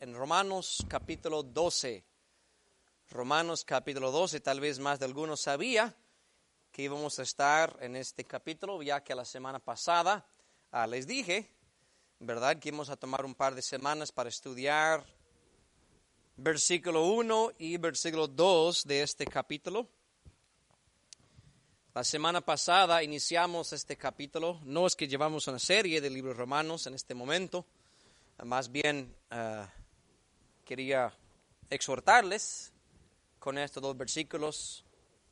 en Romanos capítulo 12. Romanos capítulo 12, tal vez más de algunos sabía que íbamos a estar en este capítulo, ya que la semana pasada les dije, ¿verdad?, que íbamos a tomar un par de semanas para estudiar versículo 1 y versículo 2 de este capítulo. La semana pasada iniciamos este capítulo. No es que llevamos una serie del libro de Romanos en este momento. Más bien quería exhortarles con estos dos versículos.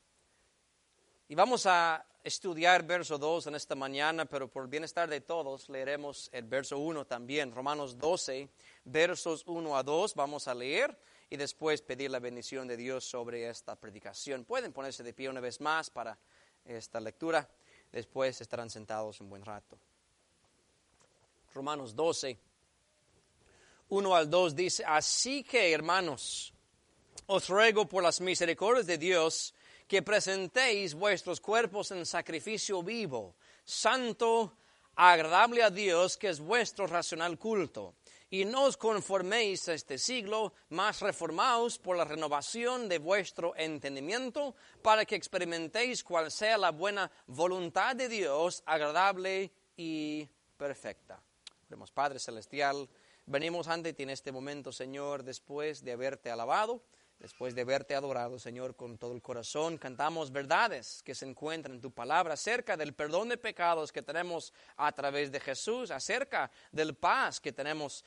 Y vamos a estudiar verso 2 en esta mañana, pero por el bienestar de todos leeremos el verso 1 también. Romanos 12, versos 1 a 2 vamos a leer y después pedir la bendición de Dios sobre esta predicación. Pueden ponerse de pie una vez más para esta lectura. Después estarán sentados un buen rato. Romanos 12, 1 al 2 dice: Así que, hermanos, os ruego por las misericordias de Dios que presentéis vuestros cuerpos en sacrificio vivo, santo, agradable a Dios, que es vuestro racional culto. Y no os conforméis a este siglo, mas reformaos por la renovación de vuestro entendimiento, para que experimentéis cuál sea la buena voluntad de Dios, agradable y perfecta. Oremos. Padre Celestial, venimos ante ti en este momento, Señor, después de haberte alabado, después de haberte adorado, Señor, con todo el corazón. Cantamos verdades que se encuentran en tu palabra acerca del perdón de pecados que tenemos a través de Jesús, acerca de la paz que tenemos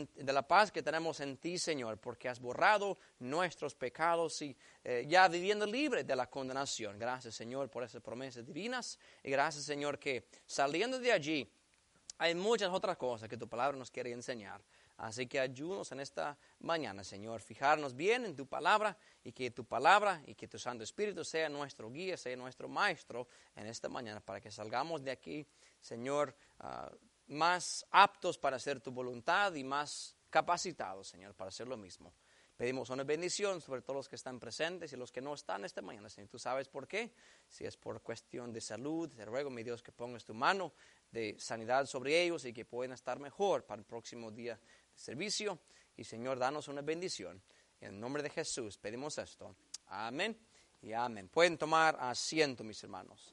en ti, Señor, porque has borrado nuestros pecados y ya viviendo libre de la condenación. Gracias, Señor, por esas promesas divinas, y gracias, Señor, que saliendo de allí hay muchas otras cosas que tu palabra nos quiere enseñar. Así que ayúdanos en esta mañana, Señor, fijarnos bien en tu palabra y que tu palabra y que tu Santo Espíritu sea nuestro guía, sea nuestro maestro en esta mañana, para que salgamos de aquí, Señor, más aptos para hacer tu voluntad y más capacitados, Señor, para hacer lo mismo. Pedimos una bendición sobre todos los que están presentes y los que no están esta mañana, Señor. Tú sabes por qué. Si es por cuestión de salud, te ruego, mi Dios, que pongas tu mano de sanidad sobre ellos y que puedan estar mejor para el próximo día de servicio. Y, Señor, danos una bendición. En el nombre de Jesús pedimos esto. Amén y amén. Pueden tomar asiento, mis hermanos.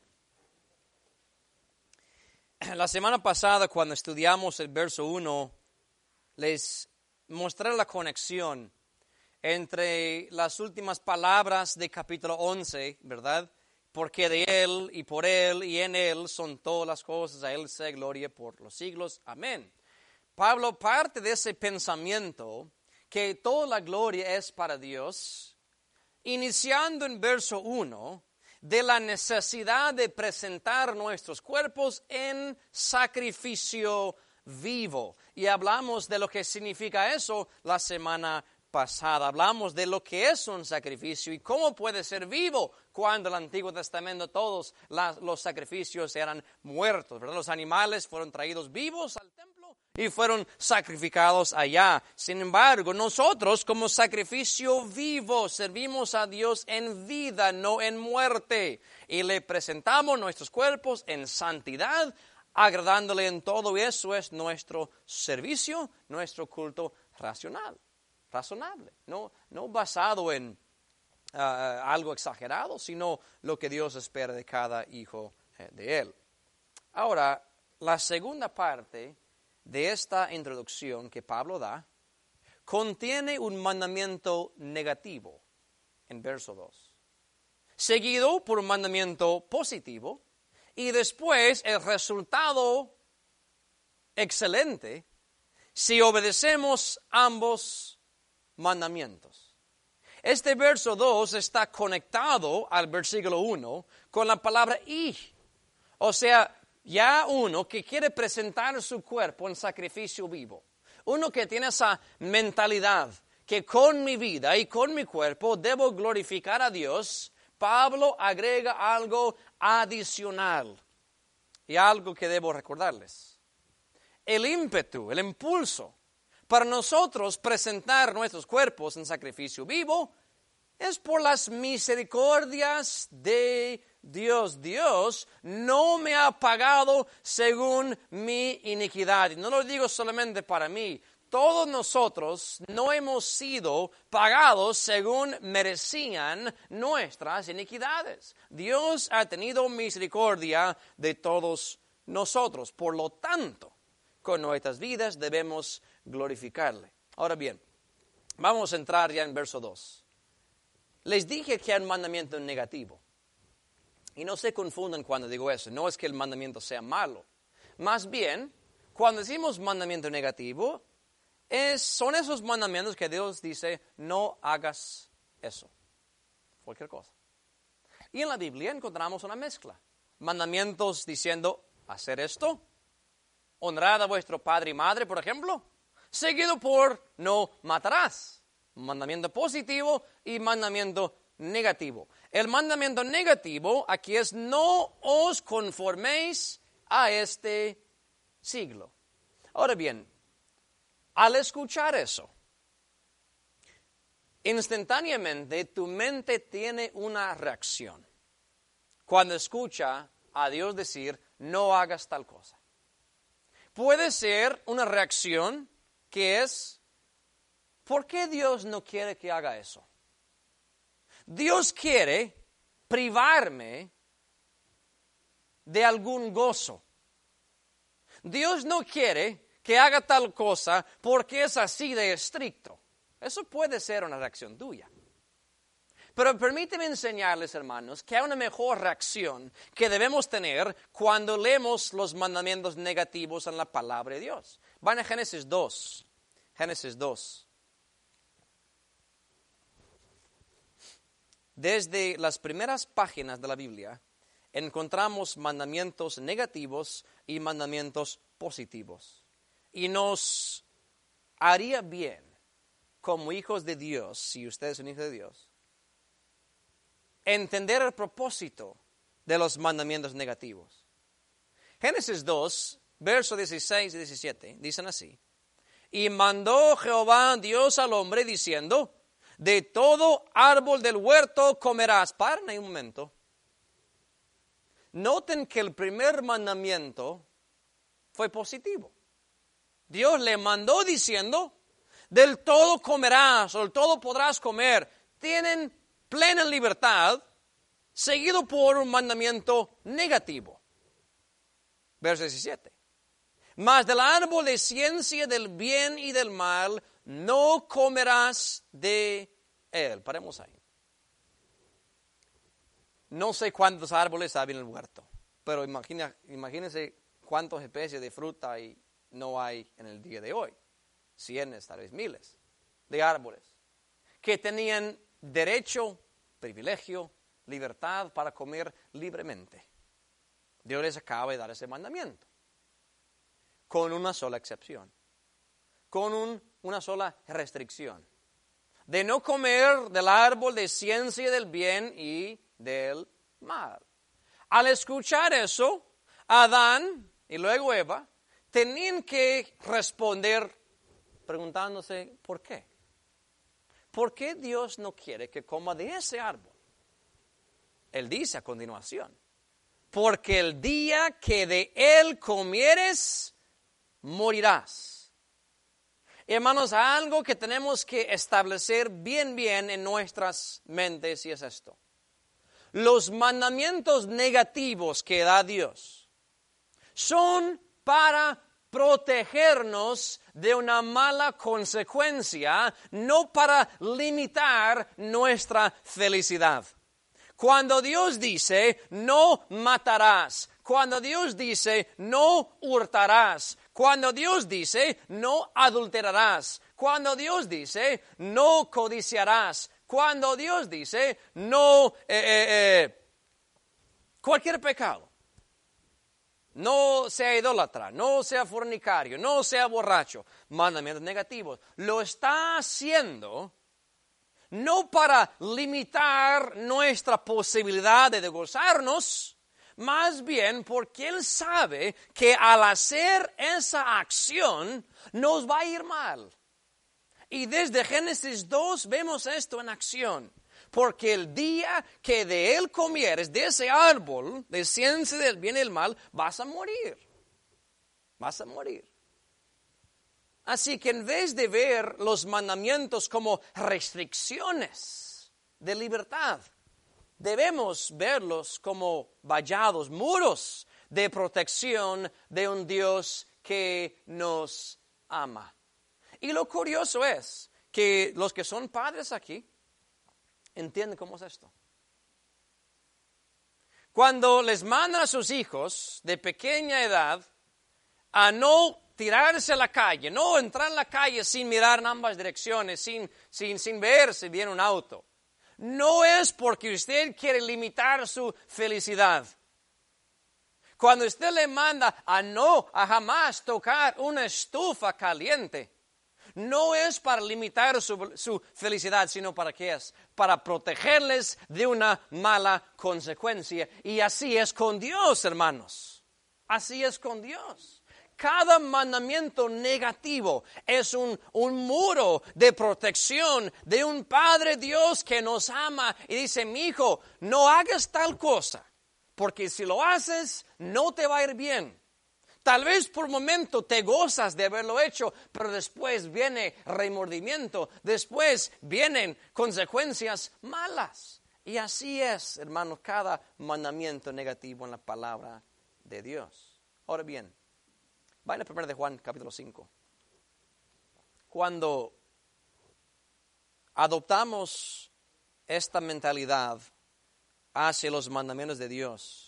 La semana pasada, cuando estudiamos el verso 1, les mostré la conexión entre las últimas palabras de capítulo 11, ¿verdad? Porque de Él y por Él y en Él son todas las cosas, a Él sea gloria por los siglos. Amén. Pablo parte de ese pensamiento que toda la gloria es para Dios, iniciando en verso 1, de la necesidad de presentar nuestros cuerpos en sacrificio vivo. Y hablamos de lo que significa eso la semana pasada. Hablamos de lo que es un sacrificio y cómo puede ser vivo cuando en el Antiguo Testamento todos los sacrificios eran muertos, ¿verdad? Los animales fueron traídos vivos al templo y fueron sacrificados allá. Sin embargo, nosotros como sacrificio vivo servimos a Dios en vida, no en muerte. Y le presentamos nuestros cuerpos en santidad, agradándole en todo, y eso es nuestro servicio, nuestro culto razonable, no basado en algo exagerado, sino lo que Dios espera de cada hijo de Él. Ahora, la segunda parte de esta introducción que Pablo da contiene un mandamiento negativo en verso 2, seguido por un mandamiento positivo, y después el resultado excelente si obedecemos ambos mandamientos. Este verso 2 está conectado al versículo 1 con la palabra y. O sea, ya uno que quiere presentar su cuerpo en sacrificio vivo, uno que tiene esa mentalidad que con mi vida y con mi cuerpo debo glorificar a Dios, Pablo agrega algo adicional y algo que debo recordarles. El ímpetu, el impulso para nosotros presentar nuestros cuerpos en sacrificio vivo es por las misericordias de Dios. Dios no me ha pagado según mi iniquidad. Y no lo digo solamente para mí. todos nosotros no hemos sido pagados según merecían nuestras iniquidades. Dios ha tenido misericordia de todos nosotros. Por lo tanto, con nuestras vidas debemos glorificarle. Ahora bien, vamos a entrar ya en verso 2. Les dije que hay un mandamiento negativo. Y no se confundan cuando digo eso. No es que el mandamiento sea malo. Más bien, cuando decimos mandamiento negativo, son esos mandamientos que Dios dice, no hagas eso. Cualquier cosa. Y en la Biblia encontramos una mezcla. Mandamientos diciendo, hacer esto. Honrad a vuestro padre y madre, por ejemplo. Seguido por, no matarás. Mandamiento positivo y mandamiento negativo. El mandamiento negativo aquí es, no os conforméis a este siglo. Ahora bien, al escuchar eso, instantáneamente tu mente tiene una reacción. Cuando escucha a Dios decir, no hagas tal cosa. Puede ser una reacción que es, ¿por qué Dios no quiere que haga eso? Dios quiere privarme de algún gozo. Dios no quiere que haga tal cosa porque es así de estricto. Eso puede ser una reacción tuya. Pero permíteme enseñarles, hermanos, que hay una mejor reacción que debemos tener cuando leemos los mandamientos negativos en la palabra de Dios. Van a Génesis 2. Génesis 2. Desde las primeras páginas de la Biblia encontramos mandamientos negativos y mandamientos positivos. Y nos haría bien, como hijos de Dios, si ustedes son hijos de Dios, entender el propósito de los mandamientos negativos. Génesis 2, versos 16 y 17, dicen así. Y mandó Jehová Dios al hombre diciendo, de todo árbol del huerto comerás. Paren ahí un momento. Noten que el primer mandamiento fue positivo. Dios le mandó diciendo, del todo comerás, o del todo podrás comer. Tienen plena libertad, seguido por un mandamiento negativo. Verso 17. Mas del árbol de ciencia del bien y del mal no comerás de él. Paremos ahí. No sé cuántos árboles hay en el huerto, pero imagínense cuántas especies de fruta no hay en el día de hoy. Cientos, tal vez miles de árboles que tenían derecho, privilegio, libertad para comer libremente. Dios les acaba de dar ese mandamiento, con una sola excepción, con una sola restricción, de no comer del árbol de ciencia del bien y del mal. Al escuchar eso, Adán y luego Eva tenían que responder preguntándose ¿por qué? ¿Por qué Dios no quiere que coma de ese árbol? Él dice a continuación, porque el día que de él comieres, morirás. Hermanos, algo que tenemos que establecer bien en nuestras mentes y es esto. Los mandamientos negativos que da Dios son para protegernos de una mala consecuencia, no para limitar nuestra felicidad. Cuando Dios dice, no matarás. Cuando Dios dice, no hurtarás. Cuando Dios dice, no adulterarás. Cuando Dios dice, no codiciarás. Cuando Dios dice, no cualquier pecado. No sea idólatra, no sea fornicario, no sea borracho. Mandamientos negativos. Lo está haciendo no para limitar nuestra posibilidad de gozarnos, más bien porque Él sabe que al hacer esa acción nos va a ir mal. Y desde Génesis 2 vemos esto en acción. Porque el día que de él comieres, de ese árbol, de ciencia del bien y del mal, vas a morir. Vas a morir. Así que en vez de ver los mandamientos como restricciones de libertad, debemos verlos como vallados, muros de protección de un Dios que nos ama. Y lo curioso es que los que son padres aquí entienden cómo es esto. Cuando les mandan a sus hijos de pequeña edad a no tirarse a la calle, no entrar en la calle sin mirar en ambas direcciones, sin ver si viene un auto, no es porque usted quiere limitar su felicidad. Cuando usted le manda a jamás tocar una estufa caliente, no es para limitar su felicidad, sino para ¿qué es? Para protegerles de una mala consecuencia. Y así es con Dios, hermanos. Así es con Dios. Cada mandamiento negativo es un muro de protección de un Padre Dios que nos ama y dice, mi hijo, no hagas tal cosa, porque si lo haces, no te va a ir bien. Tal vez por un momento te gozas de haberlo hecho, pero después viene remordimiento, después vienen consecuencias malas. Y así es, hermanos, cada mandamiento negativo en la palabra de Dios. Ahora bien, vayan a 1 de Juan, capítulo 5. Cuando adoptamos esta mentalidad hacia los mandamientos de Dios,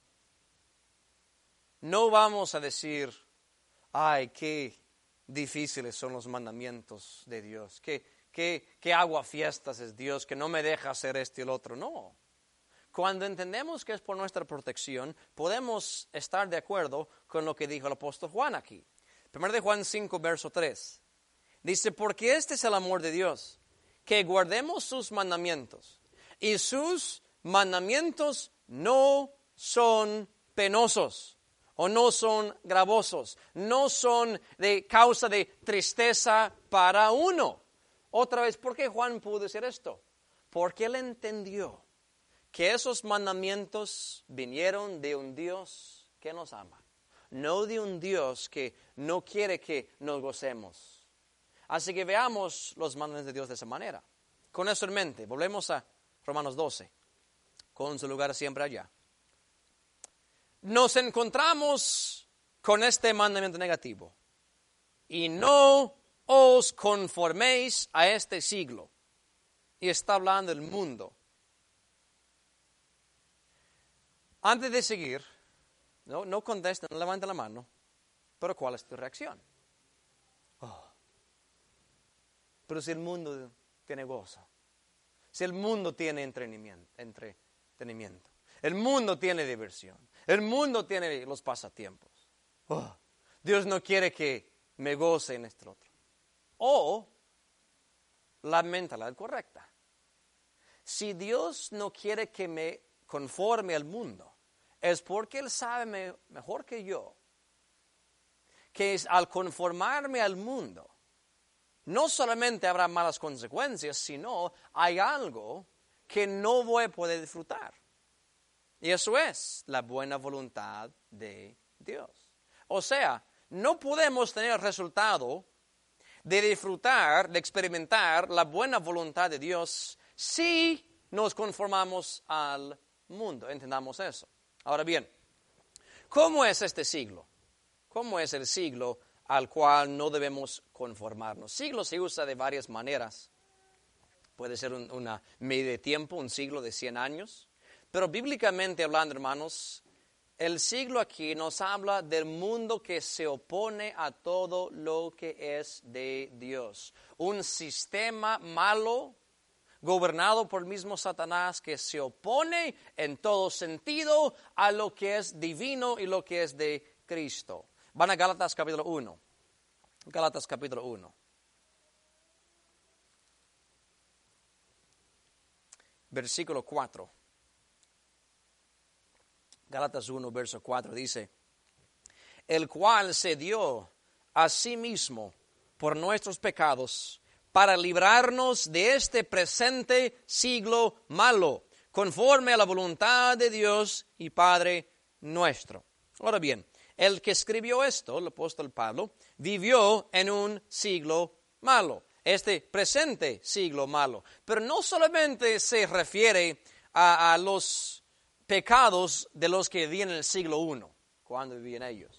no vamos a decir, ay, qué difíciles son los mandamientos de Dios, qué aguafiestas es Dios, que no me deja hacer esto y el otro. No. Cuando entendemos que es por nuestra protección, podemos estar de acuerdo con lo que dijo el apóstol Juan aquí. 1 de Juan 5, verso 3. Dice, porque este es el amor de Dios, que guardemos sus mandamientos. Y sus mandamientos no son penosos, o no son gravosos, no son de causa de tristeza para uno. Otra vez, ¿por qué Juan pudo decir esto? Porque él entendió que esos mandamientos vinieron de un Dios que nos ama, no de un Dios que no quiere que nos gocemos. Así que veamos los mandamientos de Dios de esa manera. Con eso en mente, volvemos a Romanos 12, con su lugar siempre allá. Nos encontramos con este mandamiento negativo. Y no os conforméis a este siglo. Y está hablando del mundo. Antes de seguir, no contesten, no levanten la mano, pero ¿cuál es tu reacción? Oh, pero si el mundo tiene gozo, si el mundo tiene entretenimiento, el mundo tiene diversión, el mundo tiene los pasatiempos, oh, Dios no quiere que me goce en este otro. O la mentalidad correcta. Si Dios no quiere que me conforme al mundo, es porque Él sabe mejor que yo que al conformarme al mundo, no solamente habrá malas consecuencias, sino hay algo que no voy a poder disfrutar. Y eso es la buena voluntad de Dios. O sea, no podemos tener el resultado de disfrutar, de experimentar la buena voluntad de Dios si nos conformamos al mundo. Entendamos eso. Ahora bien, ¿cómo es este siglo? ¿Cómo es el siglo al cual no debemos conformarnos? Siglo se usa de varias maneras. Puede ser una medida de tiempo, un siglo de 100 años. Pero bíblicamente hablando, hermanos, el siglo aquí nos habla del mundo que se opone a todo lo que es de Dios. Un sistema malo, gobernado por el mismo Satanás, que se opone en todo sentido a lo que es divino y lo que es de Cristo. Van a Gálatas capítulo 1. Gálatas capítulo 1. Versículo 4. Gálatas 1, verso 4 dice, el cual se dio a sí mismo por nuestros pecados, para librarnos de este presente siglo malo, conforme a la voluntad de Dios y Padre nuestro. Ahora bien, el que escribió esto, el apóstol Pablo, vivió en un siglo malo, este presente siglo malo. Pero no solamente se refiere a los pecados de los que vivían en el siglo I, cuando vivían ellos.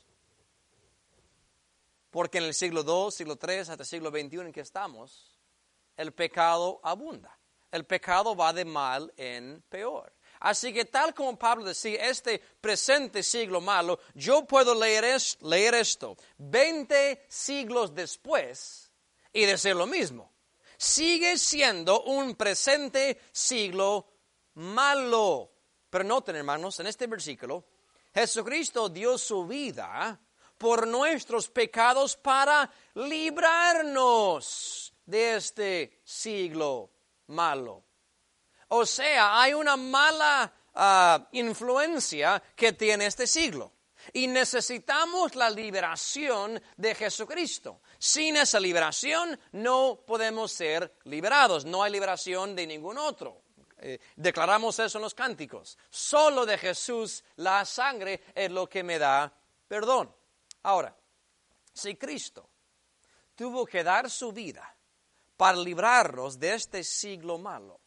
Porque en el siglo II, siglo III, hasta el siglo XXI en que estamos, el pecado abunda. El pecado va de mal en peor. Así que tal como Pablo decía, este presente siglo malo, yo puedo leer esto 20 siglos después y decir lo mismo. Sigue siendo un presente siglo malo. Pero noten, hermanos, en este versículo, Jesucristo dio su vida por nuestros pecados para librarnos de este siglo malo. O sea, hay una mala influencia que tiene este siglo. Y necesitamos la liberación de Jesucristo. Sin esa liberación no podemos ser liberados. No hay liberación de ningún otro. Declaramos eso en los cánticos. Solo de Jesús la sangre es lo que me da perdón. Ahora, si Cristo tuvo que dar su vida para librarnos de este siglo malo,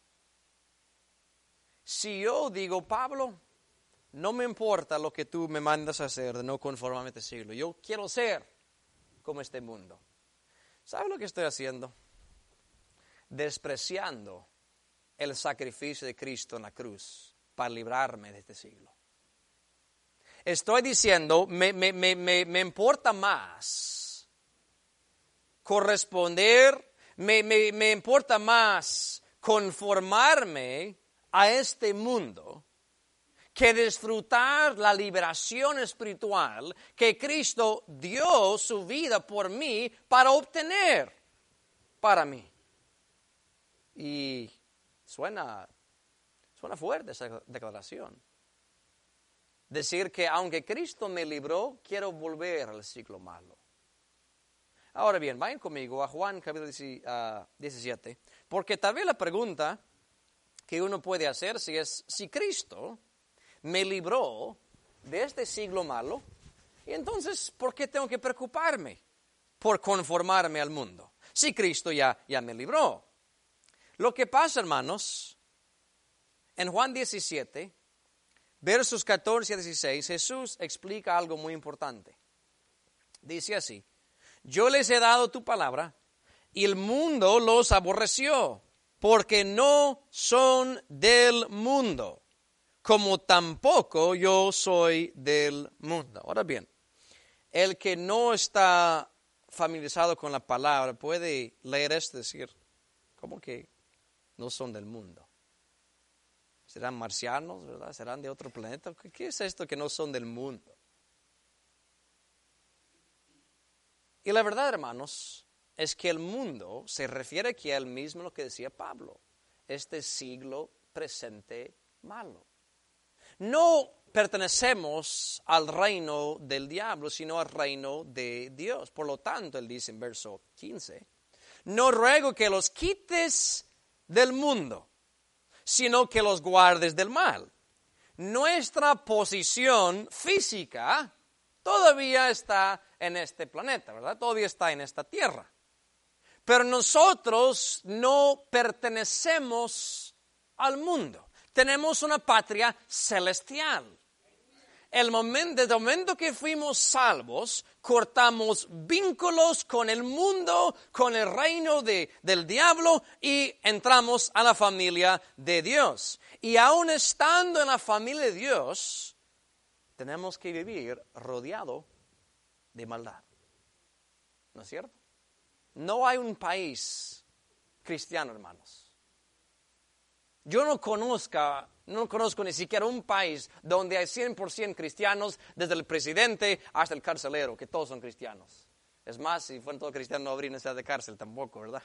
si yo digo, Pablo, no me importa lo que tú me mandas a hacer de no conformarme a este siglo, yo quiero ser como este mundo. ¿Sabes lo que estoy haciendo? Despreciando el sacrificio de Cristo en la cruz para librarme de este siglo. Estoy diciendo, me importa más corresponder, me importa más conformarme a este mundo que disfrutar la liberación espiritual que Cristo dio su vida por mí para obtener para mí. Y suena fuerte esa declaración. Decir que aunque Cristo me libró, quiero volver al siglo malo. Ahora bien, vayan conmigo a Juan capítulo 17, porque tal vez la pregunta que uno puede hacerse es, si Cristo me libró de este siglo malo, y entonces, ¿por qué tengo que preocuparme por conformarme al mundo? Si Cristo ya me libró. Lo que pasa, hermanos, en Juan 17, versos 14 a 16, Jesús explica algo muy importante. Dice así, yo les he dado tu palabra y el mundo los aborreció, porque no son del mundo, como tampoco yo soy del mundo. Ahora bien, el que no está familiarizado con la palabra puede leer esto y decir, ¿cómo que no son del mundo? ¿Serán marcianos, verdad? ¿Serán de otro planeta? ¿Qué es esto que no son del mundo? Y la verdad, hermanos, es que el mundo se refiere aquí al mismo lo que decía Pablo, este siglo presente malo. No pertenecemos al reino del diablo, sino al reino de Dios. Por lo tanto, él dice en verso 15, no ruego que los quites del mundo, sino que los guardes del mal. Nuestra posición física todavía está en este planeta, ¿verdad? Todavía está en esta tierra. Pero nosotros no pertenecemos al mundo. Tenemos una patria celestial. Desde el momento que fuimos salvos, cortamos vínculos con el mundo, con el reino del diablo y entramos a la familia de Dios. Y aún estando en la familia de Dios, tenemos que vivir rodeado de maldad. ¿No es cierto? No hay un país cristiano, hermanos. Yo no conozco ni siquiera un país donde hay 100% cristianos, desde el presidente hasta el carcelero, que todos son cristianos. Es más, si fueran todos cristianos no habría necesidad de cárcel tampoco, ¿verdad?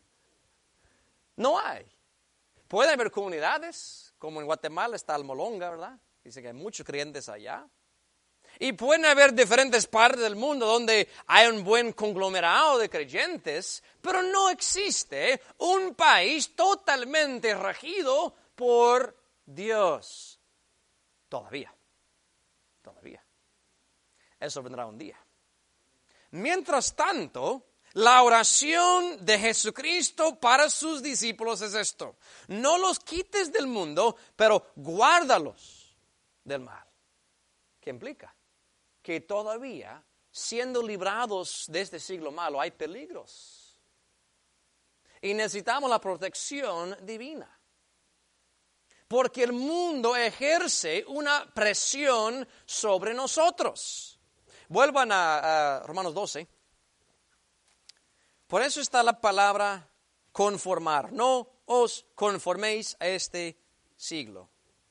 No hay. Puede haber comunidades, como en Guatemala está Almolonga, ¿verdad? Dice que hay muchos creyentes allá. Y pueden haber diferentes partes del mundo donde hay un buen conglomerado de creyentes, pero no existe un país totalmente regido por Dios. Todavía. Eso vendrá un día. Mientras tanto, la oración de Jesucristo para sus discípulos es esto: no los quites del mundo, pero guárdalos del mal. ¿Qué implica? Que todavía, siendo librados de este siglo malo, hay peligros. Y necesitamos la protección divina. Porque el mundo ejerce una presión sobre nosotros. Vuelvan a Romanos 12. Por eso está la palabra conformar. No os conforméis a este siglo.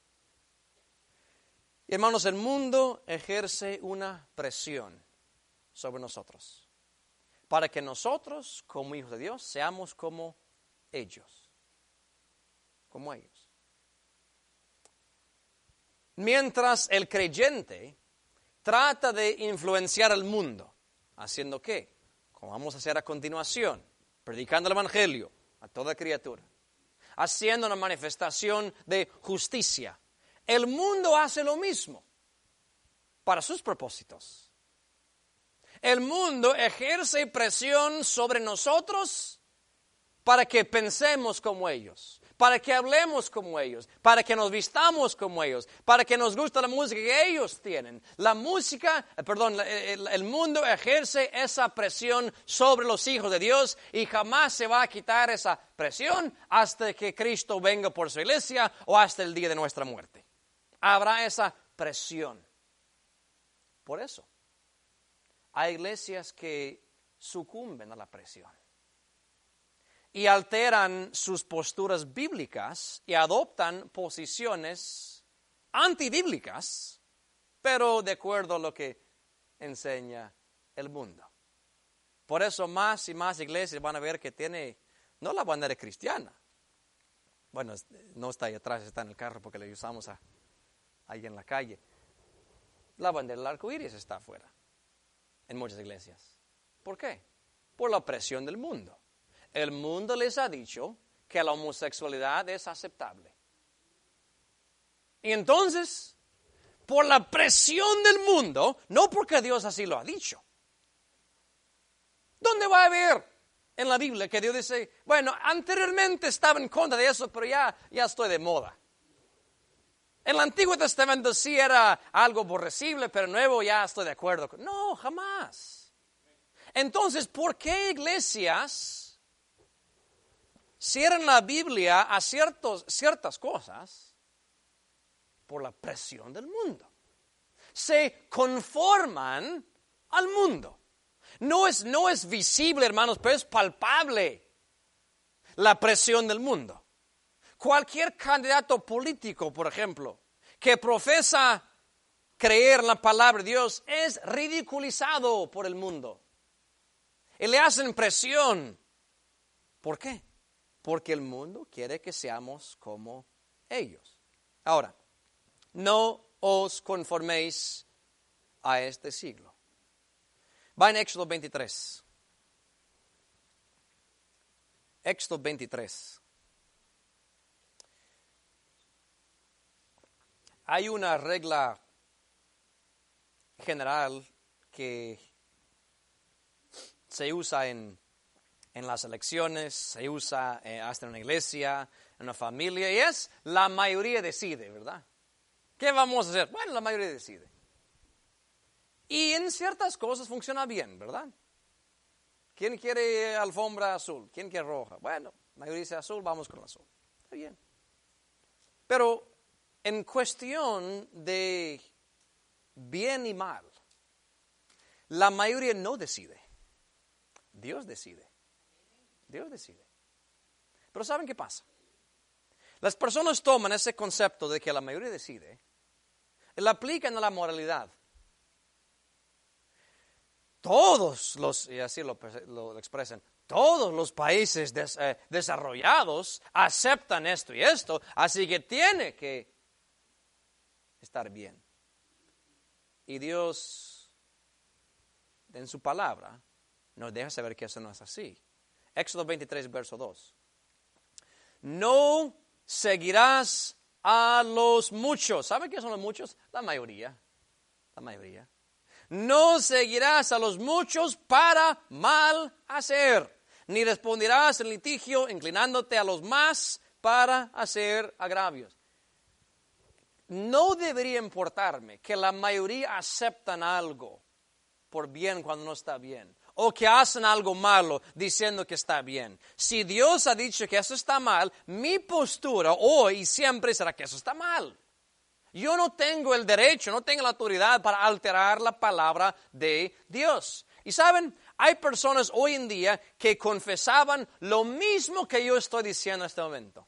Hermanos, el mundo ejerce una presión sobre nosotros, para que nosotros, como hijos de Dios, seamos como ellos. Como ellos. Mientras el creyente trata de influenciar al mundo, ¿haciendo qué? Como vamos a hacer a continuación, predicando el evangelio a toda criatura, haciendo una manifestación de justicia. El mundo hace lo mismo para sus propósitos. El mundo ejerce presión sobre nosotros para que pensemos como ellos, para que hablemos como ellos, para que nos vistamos como ellos, para que nos guste la música que ellos tienen. El mundo ejerce esa presión sobre los hijos de Dios y jamás se va a quitar esa presión hasta que Cristo venga por su iglesia o hasta el día de nuestra muerte. Habrá esa presión. Por eso, hay iglesias que sucumben a la presión y alteran sus posturas bíblicas y adoptan posiciones antibíblicas, pero de acuerdo a lo que enseña el mundo. Por eso más y más iglesias van a ver que tiene, no la bandera cristiana. Bueno, no está ahí atrás, está en el carro porque la usamos ahí en la calle. La bandera del arco iris está afuera en muchas iglesias. ¿Por qué? Por la presión del mundo. El mundo les ha dicho que la homosexualidad es aceptable. Y entonces, por la presión del mundo, no porque Dios así lo ha dicho. ¿Dónde va a haber en la Biblia que Dios dice, bueno, anteriormente estaba en contra de eso, pero ya estoy de moda? En el Antiguo Testamento sí era algo aborrecible, pero en el Nuevo ya estoy de acuerdo. No, jamás. Entonces, ¿por qué iglesias cierran la Biblia a ciertas cosas? Por la presión del mundo. Se conforman al mundo. No es visible, hermanos, pero es palpable la presión del mundo. Cualquier candidato político, por ejemplo, que profesa creer en la palabra de Dios es ridiculizado por el mundo. Y le hacen presión. ¿Por qué? Porque el mundo quiere que seamos como ellos. Ahora, no os conforméis a este siglo. Va en Éxodo 23. Éxodo 23. Hay una regla general que se usa en las elecciones, se usa hasta en una iglesia, en una familia, y es la mayoría decide, ¿verdad? ¿Qué vamos a hacer? Bueno, la mayoría decide. Y en ciertas cosas funciona bien, ¿verdad? ¿Quién quiere alfombra azul? ¿Quién quiere roja? Bueno, la mayoría dice azul, vamos con el azul. Está bien. Pero en cuestión de bien y mal, la mayoría no decide. Dios decide. Dios decide. Pero ¿saben qué pasa? Las personas toman ese concepto de que la mayoría decide y lo aplican a la moralidad. Todos los, y así lo expresan, todos los países desarrollados aceptan esto y esto, así que tiene que estar bien. Y Dios, en su palabra, nos deja saber que eso no es así. Éxodo 23, verso 2. No seguirás a los muchos. ¿Saben qué son los muchos? La mayoría. La mayoría. No seguirás a los muchos para mal hacer, ni responderás en litigio inclinándote a los más para hacer agravios. No debería importarme que la mayoría aceptan algo por bien cuando no está bien, o que hacen algo malo diciendo que está bien. Si Dios ha dicho que eso está mal, mi postura hoy y siempre será que eso está mal. Yo no tengo el derecho, no tengo la autoridad para alterar la palabra de Dios. Y saben, hay personas hoy en día que confesaban lo mismo que yo estoy diciendo en este momento.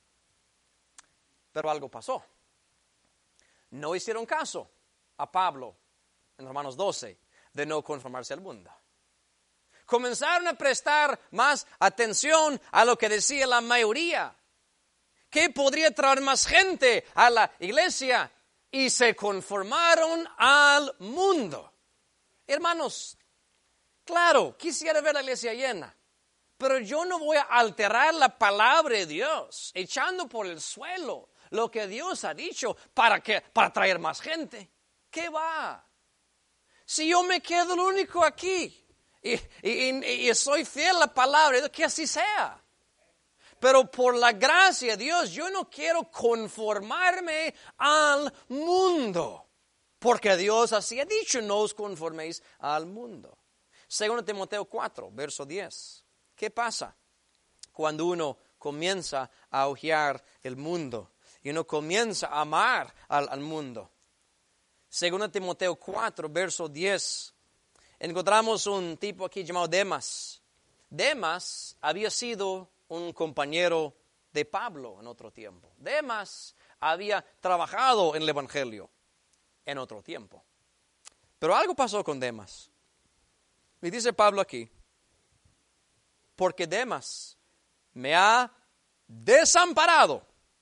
Pero algo pasó. No hicieron caso a Pablo en Romanos 12 de no conformarse al mundo. Comenzaron a prestar más atención a lo que decía la mayoría, que podría traer más gente a la iglesia, y se conformaron al mundo. Hermanos, claro, quisiera ver la iglesia llena, pero yo no voy a alterar la palabra de Dios, echando por el suelo lo que Dios ha dicho para traer más gente. ¿Qué va? Si yo me quedo el único aquí y soy fiel a la palabra de Dios, que así sea. Pero por la gracia de Dios, yo no quiero conformarme al mundo, porque Dios así ha dicho, no os conforméis al mundo. 2 Timoteo 4, verso 10. ¿Qué pasa cuando uno comienza a odiar el mundo y uno comienza a amar al mundo? 2 Timoteo 4, verso 10. Encontramos un tipo aquí llamado Demas. Demas había sido un compañero de Pablo en otro tiempo. Demas había trabajado en el Evangelio en otro tiempo. Pero algo pasó con Demas. Y dice Pablo aquí, porque Demas me ha desamparado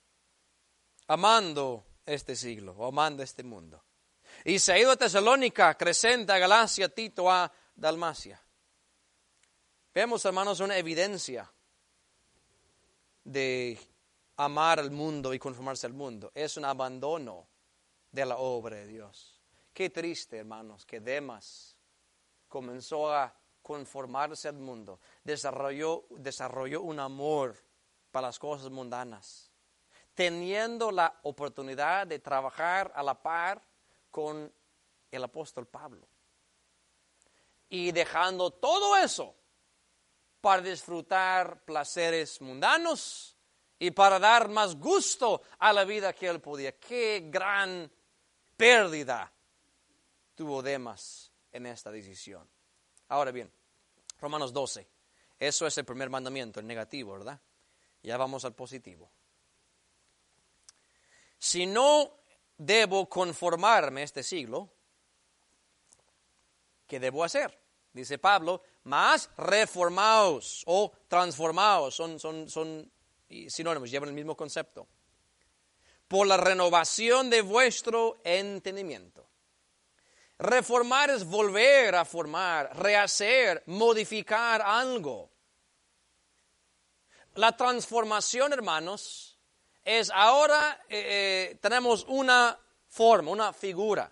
amando este siglo, o amando este mundo. Y se ha ido a Tesalónica, Crescente, a Galacia, Tito, a Dalmacia. Vemos, hermanos, una evidencia de amar al mundo y conformarse al mundo. Es un abandono de la obra de Dios. Qué triste, hermanos, que Demas comenzó a conformarse al mundo. Desarrolló un amor para las cosas mundanas, teniendo la oportunidad de trabajar a la par con el apóstol Pablo. Y dejando todo eso para disfrutar placeres mundanos y para dar más gusto a la vida que él podía. Qué gran pérdida tuvo Demas en esta decisión. Ahora bien, Romanos 12. Eso es el primer mandamiento, el negativo, ¿verdad? Ya vamos al positivo. Si no debo conformarme a este siglo, ¿qué debo hacer? Dice Pablo, más reformaos o transformaos, son sinónimos, llevan el mismo concepto. Por la renovación de vuestro entendimiento. Reformar es volver a formar, rehacer, modificar algo. La transformación, hermanos, es ahora tenemos una forma, una figura.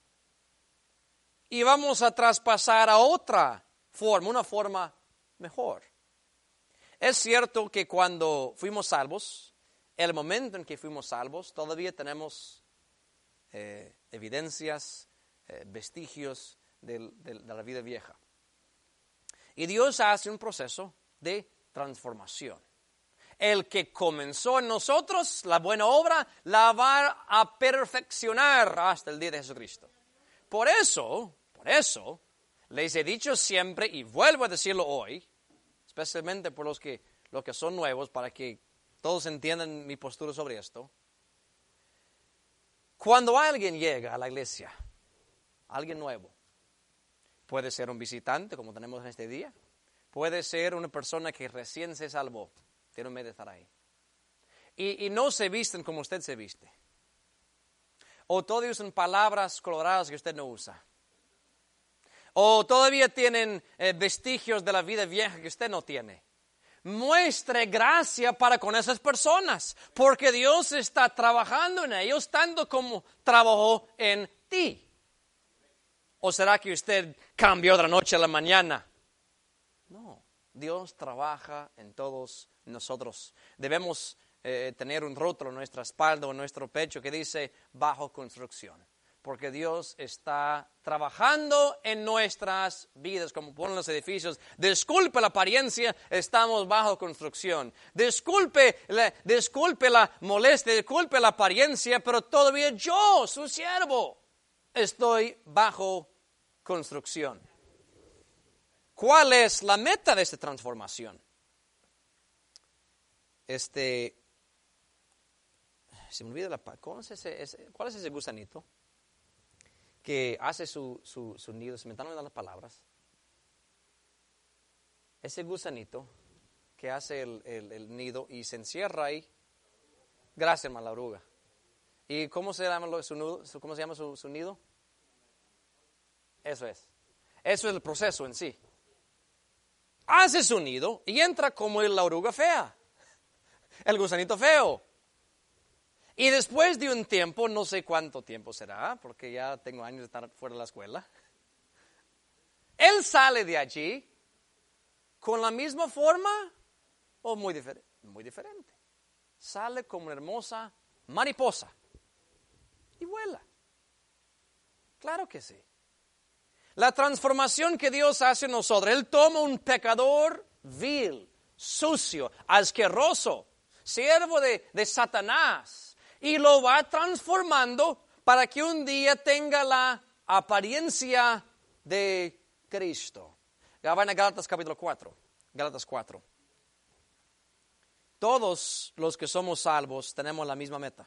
Y vamos a traspasar a otra forma, una forma mejor. Es cierto que cuando fuimos salvos, el momento en que fuimos salvos, todavía tenemos evidencias, vestigios de la vida vieja. Y Dios hace un proceso de transformación. El que comenzó en nosotros la buena obra, la va a perfeccionar hasta el día de Jesucristo. Por eso, les he dicho siempre, y vuelvo a decirlo hoy, especialmente por los que son nuevos, para que todos entiendan mi postura sobre esto. Cuando alguien llega a la iglesia, alguien nuevo, puede ser un visitante, como tenemos en este día, puede ser una persona que recién se salvó, tiene un mes de estar ahí, y no se visten como usted se viste, o todos usan palabras coloradas que usted no usa, o todavía tienen vestigios de la vida vieja que usted no tiene. Muestre gracia para con esas personas, porque Dios está trabajando en ellos tanto como trabajó en ti. ¿O será que usted cambió de la noche a la mañana? No, Dios trabaja en todos nosotros. Debemos tener un rótulo en nuestra espalda o en nuestro pecho que dice bajo construcción. Porque Dios está trabajando en nuestras vidas, como ponen los edificios. Disculpe la apariencia, estamos bajo construcción. Disculpe la molestia, disculpe la apariencia, pero todavía yo, su siervo, estoy bajo construcción. ¿Cuál es la meta de esta transformación? Se me olvida ¿cuál es ese gusanito que hace su nido? Se me están olvidando las palabras. Ese gusanito que hace el nido y se encierra ahí. Gracias, hermano, la oruga. ¿Y cómo se llama su nido? Eso es el proceso en sí. Hace su nido y entra como la oruga fea, el gusanito feo. Y después de un tiempo, no sé cuánto tiempo será, porque ya tengo años de estar fuera de la escuela, él sale de allí con la misma forma o muy diferente. Sale como una hermosa mariposa y vuela. Claro que sí. La transformación que Dios hace en nosotros, Él toma un pecador vil, sucio, asqueroso, siervo de Satanás, y lo va transformando para que un día tenga la apariencia de Cristo. Ya van a Gálatas capítulo 4. Gálatas 4. Todos los que somos salvos tenemos la misma meta.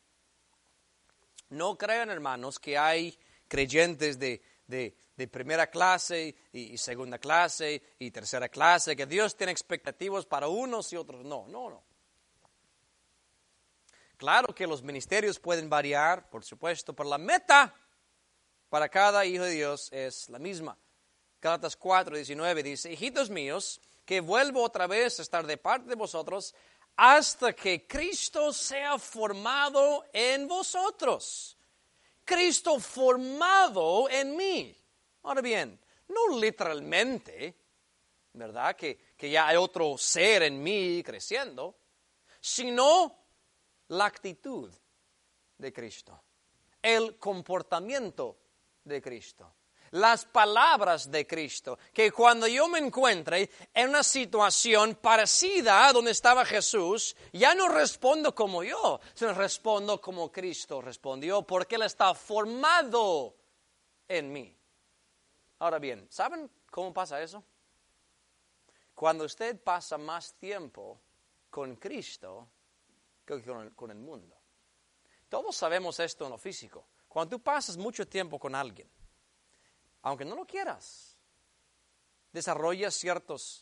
No crean, hermanos, que hay creyentes de primera clase y segunda clase y tercera clase, que Dios tiene expectativas para unos y otros. No. Claro que los ministerios pueden variar, por supuesto, pero la meta para cada hijo de Dios es la misma. Gálatas 4:19 dice: hijitos míos, que vuelvo otra vez a estar de parte de vosotros hasta que Cristo sea formado en vosotros. Cristo formado en mí. Ahora bien, no literalmente, ¿verdad? Que ya hay otro ser en mí creciendo, sino la actitud de Cristo, el comportamiento de Cristo, las palabras de Cristo, que cuando yo me encuentre en una situación parecida a donde estaba Jesús, ya no respondo como yo, sino respondo como Cristo respondió, porque Él está formado en mí. Ahora bien, ¿saben cómo pasa eso? Cuando usted pasa más tiempo con Cristo que con el mundo. Todos sabemos esto en lo físico. Cuando tú pasas mucho tiempo con alguien, aunque no lo quieras, desarrollas ciertas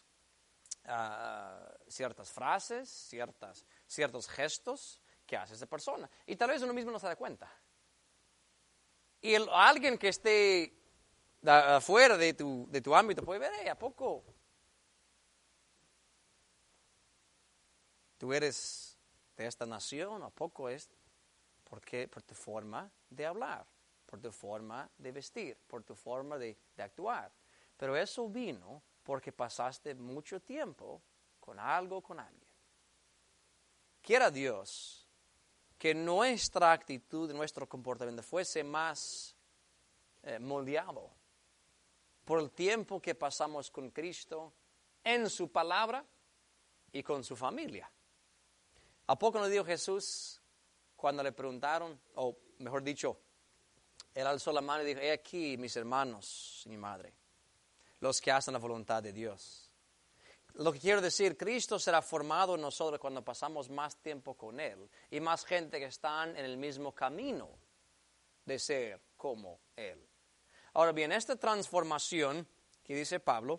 frases, ciertos gestos que hace esa persona. Y tal vez uno mismo no se da cuenta. Y alguien que esté afuera de tu ámbito puede ver, ¿a poco tú eres de esta nación? ¿A poco es? ¿Por qué? Por tu forma de hablar, por tu forma de vestir, por tu forma de actuar. Pero eso vino porque pasaste mucho tiempo con alguien. Quiera Dios que nuestra actitud, nuestro comportamiento fuese más moldeado por el tiempo que pasamos con Cristo en su palabra y con su familia. ¿A poco no dijo Jesús cuando le preguntaron, o mejor dicho, Él alzó la mano y dijo: he aquí mis hermanos y mi madre, los que hacen la voluntad de Dios? Lo que quiero decir, Cristo será formado en nosotros cuando pasamos más tiempo con Él y más gente que están en el mismo camino de ser como Él. Ahora bien, esta transformación que dice Pablo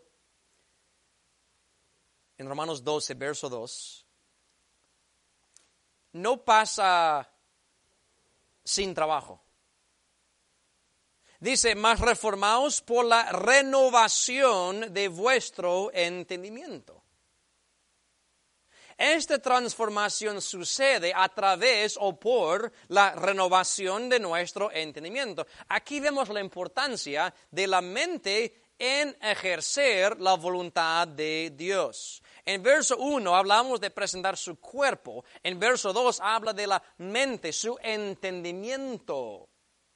en Romanos 12, verso 2, no pasa sin trabajo. Dice: mas reformaos por la renovación de vuestro entendimiento. Esta transformación sucede a través o por la renovación de nuestro entendimiento. Aquí vemos la importancia de la mente en ejercer la voluntad de Dios. En verso 1 hablamos de presentar su cuerpo. En verso 2 habla de la mente, su entendimiento.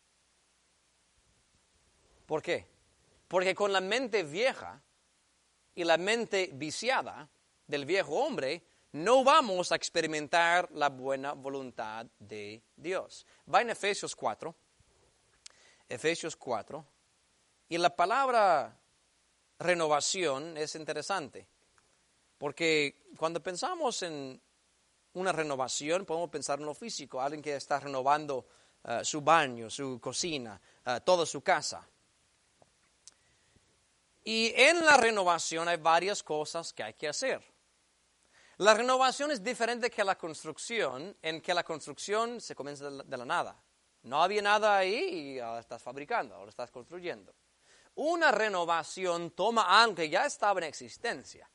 ¿Por qué? Porque con la mente vieja y la mente viciada del viejo hombre, no vamos a experimentar la buena voluntad de Dios. Va en Efesios 4. Efesios 4. Y la palabra renovación es interesante. Porque cuando pensamos en una renovación, podemos pensar en lo físico. Alguien que está renovando su baño, su cocina, toda su casa. Y en la renovación hay varias cosas que hay que hacer. La renovación es diferente que la construcción, en que la construcción se comienza de la nada. No había nada ahí y ahora estás fabricando, ahora estás construyendo. Una renovación toma algo que ya estaba en existencia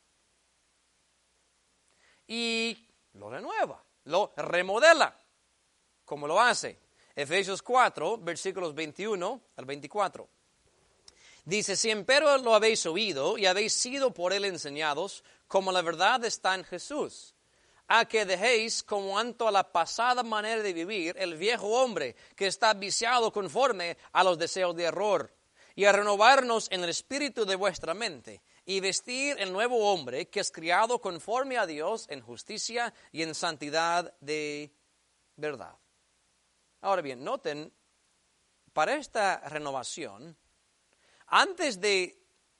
y lo renueva, lo remodela. ¿Cómo lo hace? Efesios 4, versículos 21 al 24. Dice, si empero lo habéis oído y habéis sido por él enseñados, como la verdad está en Jesús, a que dejéis como cuanto a la pasada manera de vivir el viejo hombre que está viciado conforme a los deseos de error, y a renovarnos en el espíritu de vuestra mente, y vestir el nuevo hombre que es criado conforme a Dios en justicia y en santidad de verdad. Ahora bien, noten, para esta renovación, antes de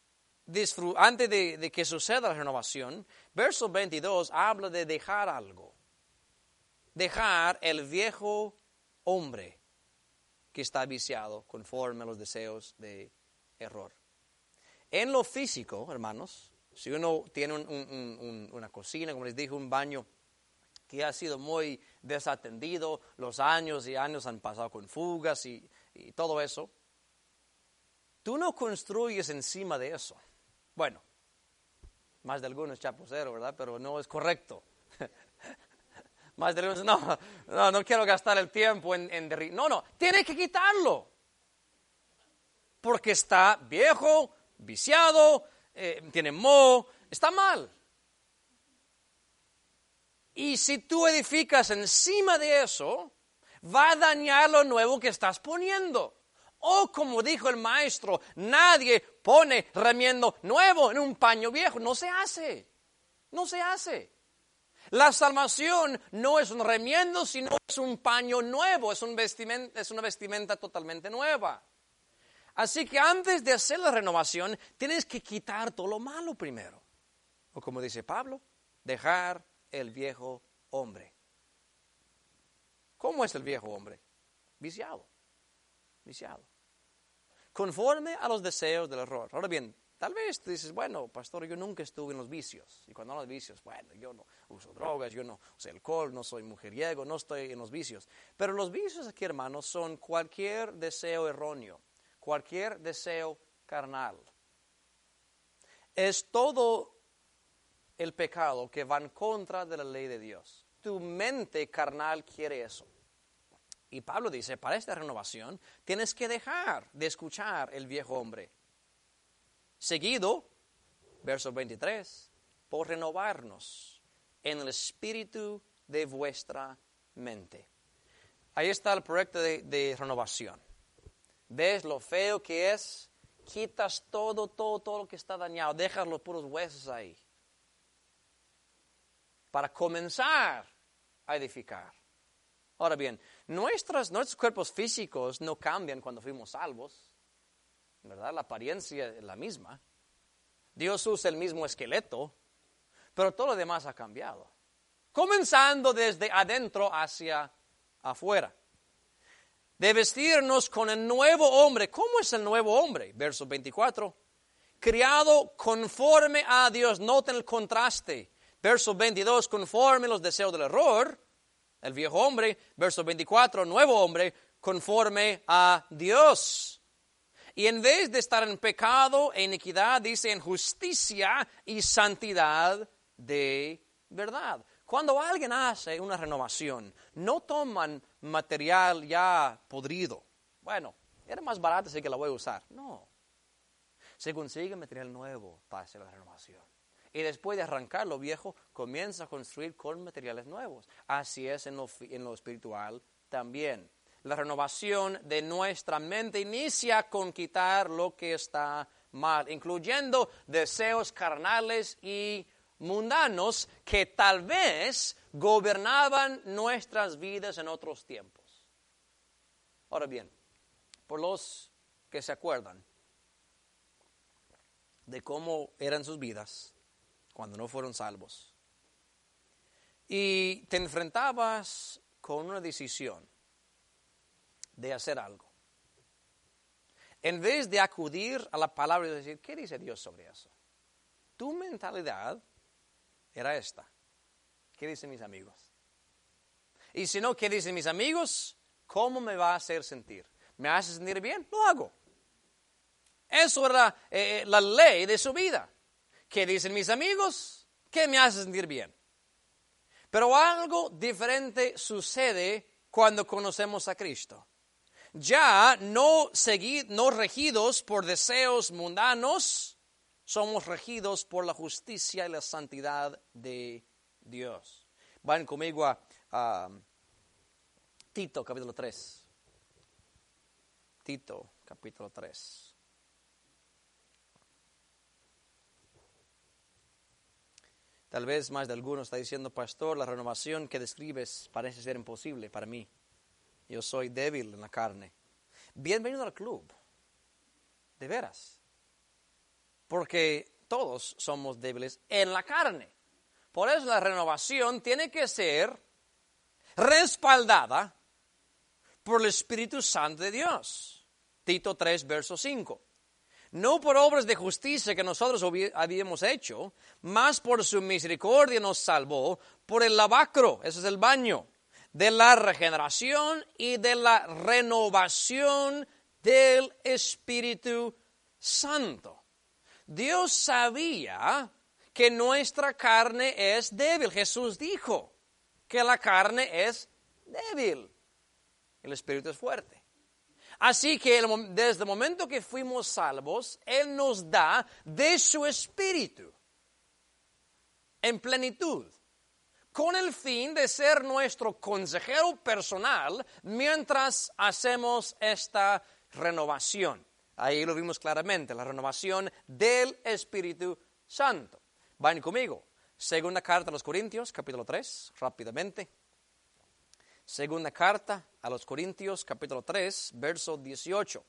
que suceda la renovación, verso 22 habla de dejar algo. Dejar el viejo hombre que está viciado conforme a los deseos de error. En lo físico, hermanos, si uno tiene una cocina, como les dije, un baño que ha sido muy desatendido, los años y años han pasado con fugas y todo eso, tú no construyes encima de eso. Bueno, más de algunos chapuceros, ¿verdad? Pero no es correcto. Más de algunos, no quiero gastar el tiempo en derribar. No, tiene que quitarlo. Porque está viejo, viciado, tiene moho, está mal. Y si tú edificas encima de eso, va a dañar lo nuevo que estás poniendo. O como dijo el maestro, nadie pone remiendo nuevo en un paño viejo. No se hace. No se hace. La salvación no es un remiendo, sino es un paño nuevo. Es una vestimenta totalmente nueva. Así que antes de hacer la renovación, tienes que quitar todo lo malo primero. O como dice Pablo, dejar el viejo hombre. ¿Cómo es el viejo hombre? Viciado. Conforme a los deseos del error. Ahora bien, tal vez tú dices, bueno, pastor, yo nunca estuve en los vicios. Y cuando hablo de vicios, bueno, yo no uso drogas, yo no uso alcohol, no soy mujeriego, no estoy en los vicios. Pero los vicios aquí, hermanos, son cualquier deseo erróneo, cualquier deseo carnal. Es todo el pecado que va en contra de la ley de Dios. Tu mente carnal quiere eso. Y Pablo dice, para esta renovación tienes que dejar de escuchar el viejo hombre. Seguido, verso 23, por renovarnos en el espíritu de vuestra mente. Ahí está el proyecto de renovación. ¿Ves lo feo que es? Quitas todo lo que está dañado, dejas los puros huesos ahí. Para comenzar a edificar. Ahora bien, nuestros cuerpos físicos no cambian cuando fuimos salvos, ¿verdad? La apariencia es la misma. Dios usa el mismo esqueleto, pero todo lo demás ha cambiado. Comenzando desde adentro hacia afuera. De vestirnos con el nuevo hombre. ¿Cómo es el nuevo hombre? Verso 24. Criado conforme a Dios. Noten el contraste. Verso 22, conforme a los deseos del error. El viejo hombre, verso 24, nuevo hombre, conforme a Dios. Y en vez de estar en pecado e iniquidad, dice en justicia y santidad de verdad. Cuando alguien hace una renovación, no toman material ya podrido. Bueno, era más barato, así que la voy a usar. No. Se consigue material nuevo para hacer la renovación. Y después de arrancar lo viejo, comienza a construir con materiales nuevos. Así es en lo espiritual también. La renovación de nuestra mente inicia con quitar lo que está mal, incluyendo deseos carnales y mundanos que tal vez gobernaban nuestras vidas en otros tiempos. Ahora bien, por los que se acuerdan de cómo eran sus vidas cuando no fueron salvos, y te enfrentabas con una decisión de hacer algo, en vez de acudir a la palabra y decir, ¿qué dice Dios sobre eso? Tu mentalidad era esta: ¿qué dicen mis amigos? Y si no, ¿qué dicen mis amigos? ¿Cómo me va a hacer sentir? ¿Me hace sentir bien? Lo hago. Eso era la ley de su vida. ¿Qué dicen mis amigos? ¿Qué me hace sentir bien? Pero algo diferente sucede cuando conocemos a Cristo. Ya no regidos por deseos mundanos, somos regidos por la justicia y la santidad de Dios. Van conmigo a Tito, capítulo 3. Tito, capítulo 3. Tal vez más de alguno está diciendo, pastor, la renovación que describes parece ser imposible para mí. Yo soy débil en la carne. Bienvenido al club. De veras. Porque todos somos débiles en la carne. Por eso la renovación tiene que ser respaldada por el Espíritu Santo de Dios. Tito 3, verso 5. No por obras de justicia que nosotros habíamos hecho, mas por su misericordia nos salvó por el lavacro, ese es el baño, de la regeneración y de la renovación del Espíritu Santo. Dios sabía que nuestra carne es débil. Jesús dijo que la carne es débil, el Espíritu es fuerte. Así que desde el momento que fuimos salvos, Él nos da de su Espíritu en plenitud, con el fin de ser nuestro consejero personal mientras hacemos esta renovación. Ahí lo vimos claramente, la renovación del Espíritu Santo. Vayan conmigo. Segunda carta a los Corintios, capítulo 3, rápidamente. Segunda carta a los Corintios, capítulo 3, verso 18.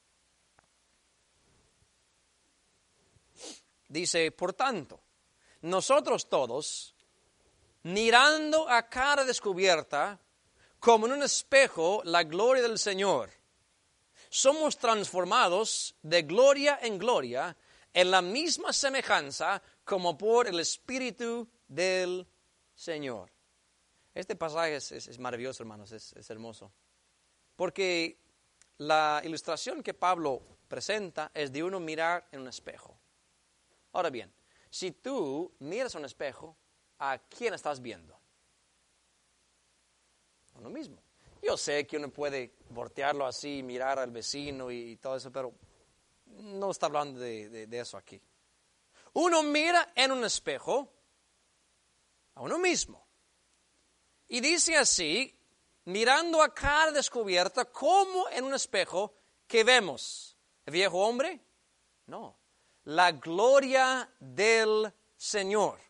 Dice, por tanto, nosotros todos, mirando a cara descubierta, como en un espejo, la gloria del Señor, somos transformados de gloria en gloria en la misma semejanza como por el Espíritu del Señor. Este pasaje es maravilloso, hermanos, es hermoso. Porque la ilustración que Pablo presenta es de uno mirar en un espejo. Ahora bien, si tú miras a un espejo, ¿a quién estás viendo? A uno mismo. Yo sé que uno puede voltearlo así, mirar al vecino y todo eso, pero no está hablando de eso aquí. Uno mira en un espejo a uno mismo. Y dice así, mirando a cara descubierta, como en un espejo, ¿qué vemos? ¿El viejo hombre? No. La gloria del Señor.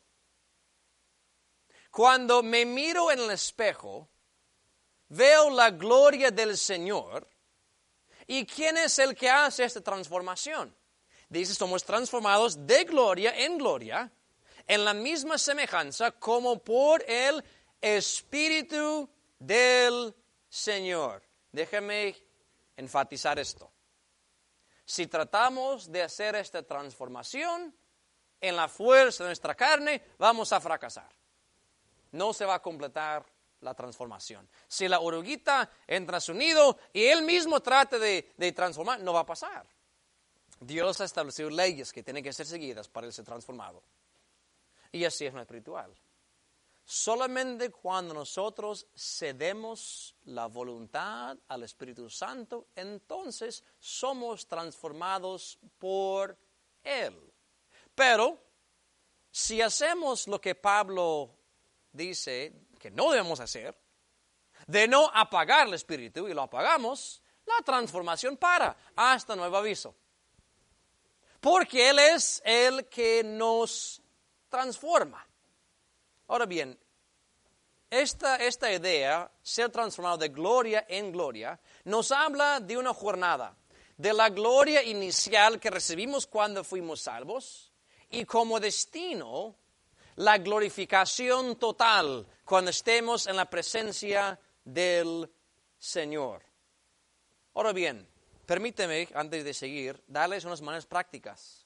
Cuando me miro en el espejo, veo la gloria del Señor. ¿Y quién es el que hace esta transformación? Dice, somos transformados de gloria en la misma semejanza como por el Espíritu del Señor. Déjame enfatizar esto. Si tratamos de hacer esta transformación en la fuerza de nuestra carne, vamos a fracasar. No se va a completar la transformación. Si la oruguita entra a su nido y él mismo trata de transformar, no va a pasar. Dios ha establecido leyes que tienen que ser seguidas para él ser transformado. Y así es lo espiritual. solamente cuando nosotros cedemos la voluntad al Espíritu Santo, entonces somos transformados por Él. Pero si hacemos lo que Pablo dice que no debemos hacer, de no apagar el Espíritu, y lo apagamos, la transformación para hasta nuevo aviso. Porque Él es el que nos transforma. Ahora bien, esta idea, ser transformado de gloria en gloria, nos habla de una jornada, de la gloria inicial que recibimos cuando fuimos salvos, y como destino, la glorificación total cuando estemos en la presencia del Señor. Ahora bien, permíteme, antes de seguir, darles unas maneras prácticas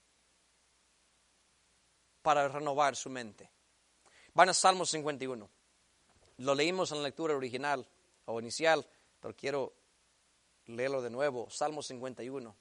para renovar su mente. Van a Salmo 51. Lo leímos en la lectura original o inicial, pero quiero leerlo de nuevo. Salmo 51.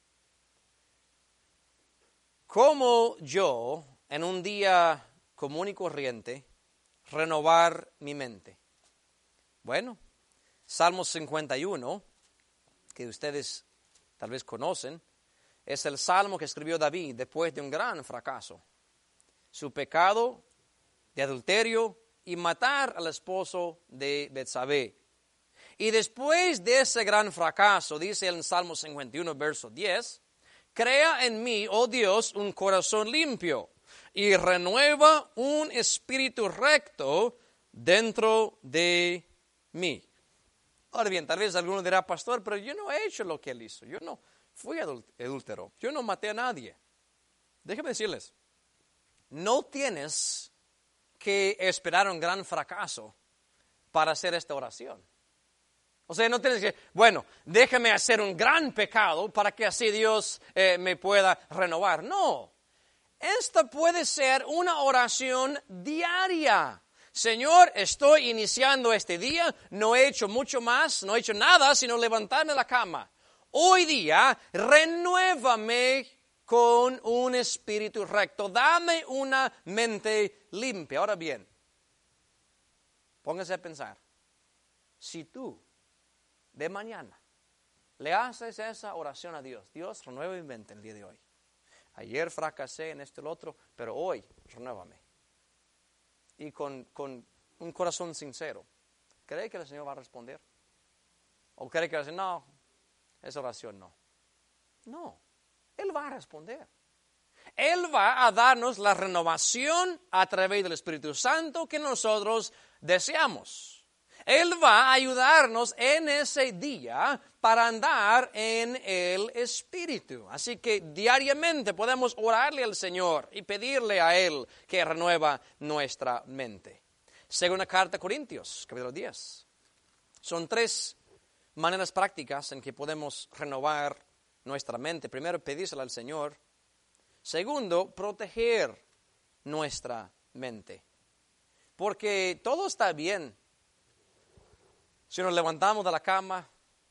¿Cómo yo, en un día común y corriente, renovar mi mente? Bueno, Salmo 51, que ustedes tal vez conocen, es el salmo que escribió David después de un gran fracaso. Su pecado de adulterio y matar al esposo de Betsabé. Y después de ese gran fracaso, dice en Salmo 51, verso 10, crea en mí, oh Dios, un corazón limpio y renueva un espíritu recto dentro de mí. Ahora bien, tal vez alguno dirá, pastor, pero yo no he hecho lo que él hizo. Yo no fui adúltero. Yo no maté a nadie. Déjenme decirles, no tienes que esperar un gran fracaso para hacer esta oración. O sea, no tienes que, bueno, déjame hacer un gran pecado para que así Dios me pueda renovar. No, esta puede ser una oración diaria. Señor, estoy iniciando este día, no he hecho mucho más, no he hecho nada sino levantarme de la cama. Hoy día, renuévame con un espíritu recto, dame una mente limpia. Ahora bien, póngase a pensar, si tú de mañana le haces esa oración a Dios, Dios, renueva mi mente el día de hoy. Ayer fracasé en esto y lo otro, pero hoy renuévame. Y con un corazón sincero, ¿cree que el Señor va a responder? ¿O cree que va a decir, no, esa oración no? No, Él va a responder. Él va a darnos la renovación a través del Espíritu Santo que nosotros deseamos. Él va a ayudarnos en ese día para andar en el Espíritu. Así que diariamente podemos orarle al Señor y pedirle a Él que renueva nuestra mente. Segunda carta a Corintios, capítulo 10. Son 3 maneras prácticas en que podemos renovar nuestra mente. Primero, pedírsela al Señor. Segundo, proteger nuestra mente. Porque todo está bien si nos levantamos de la cama,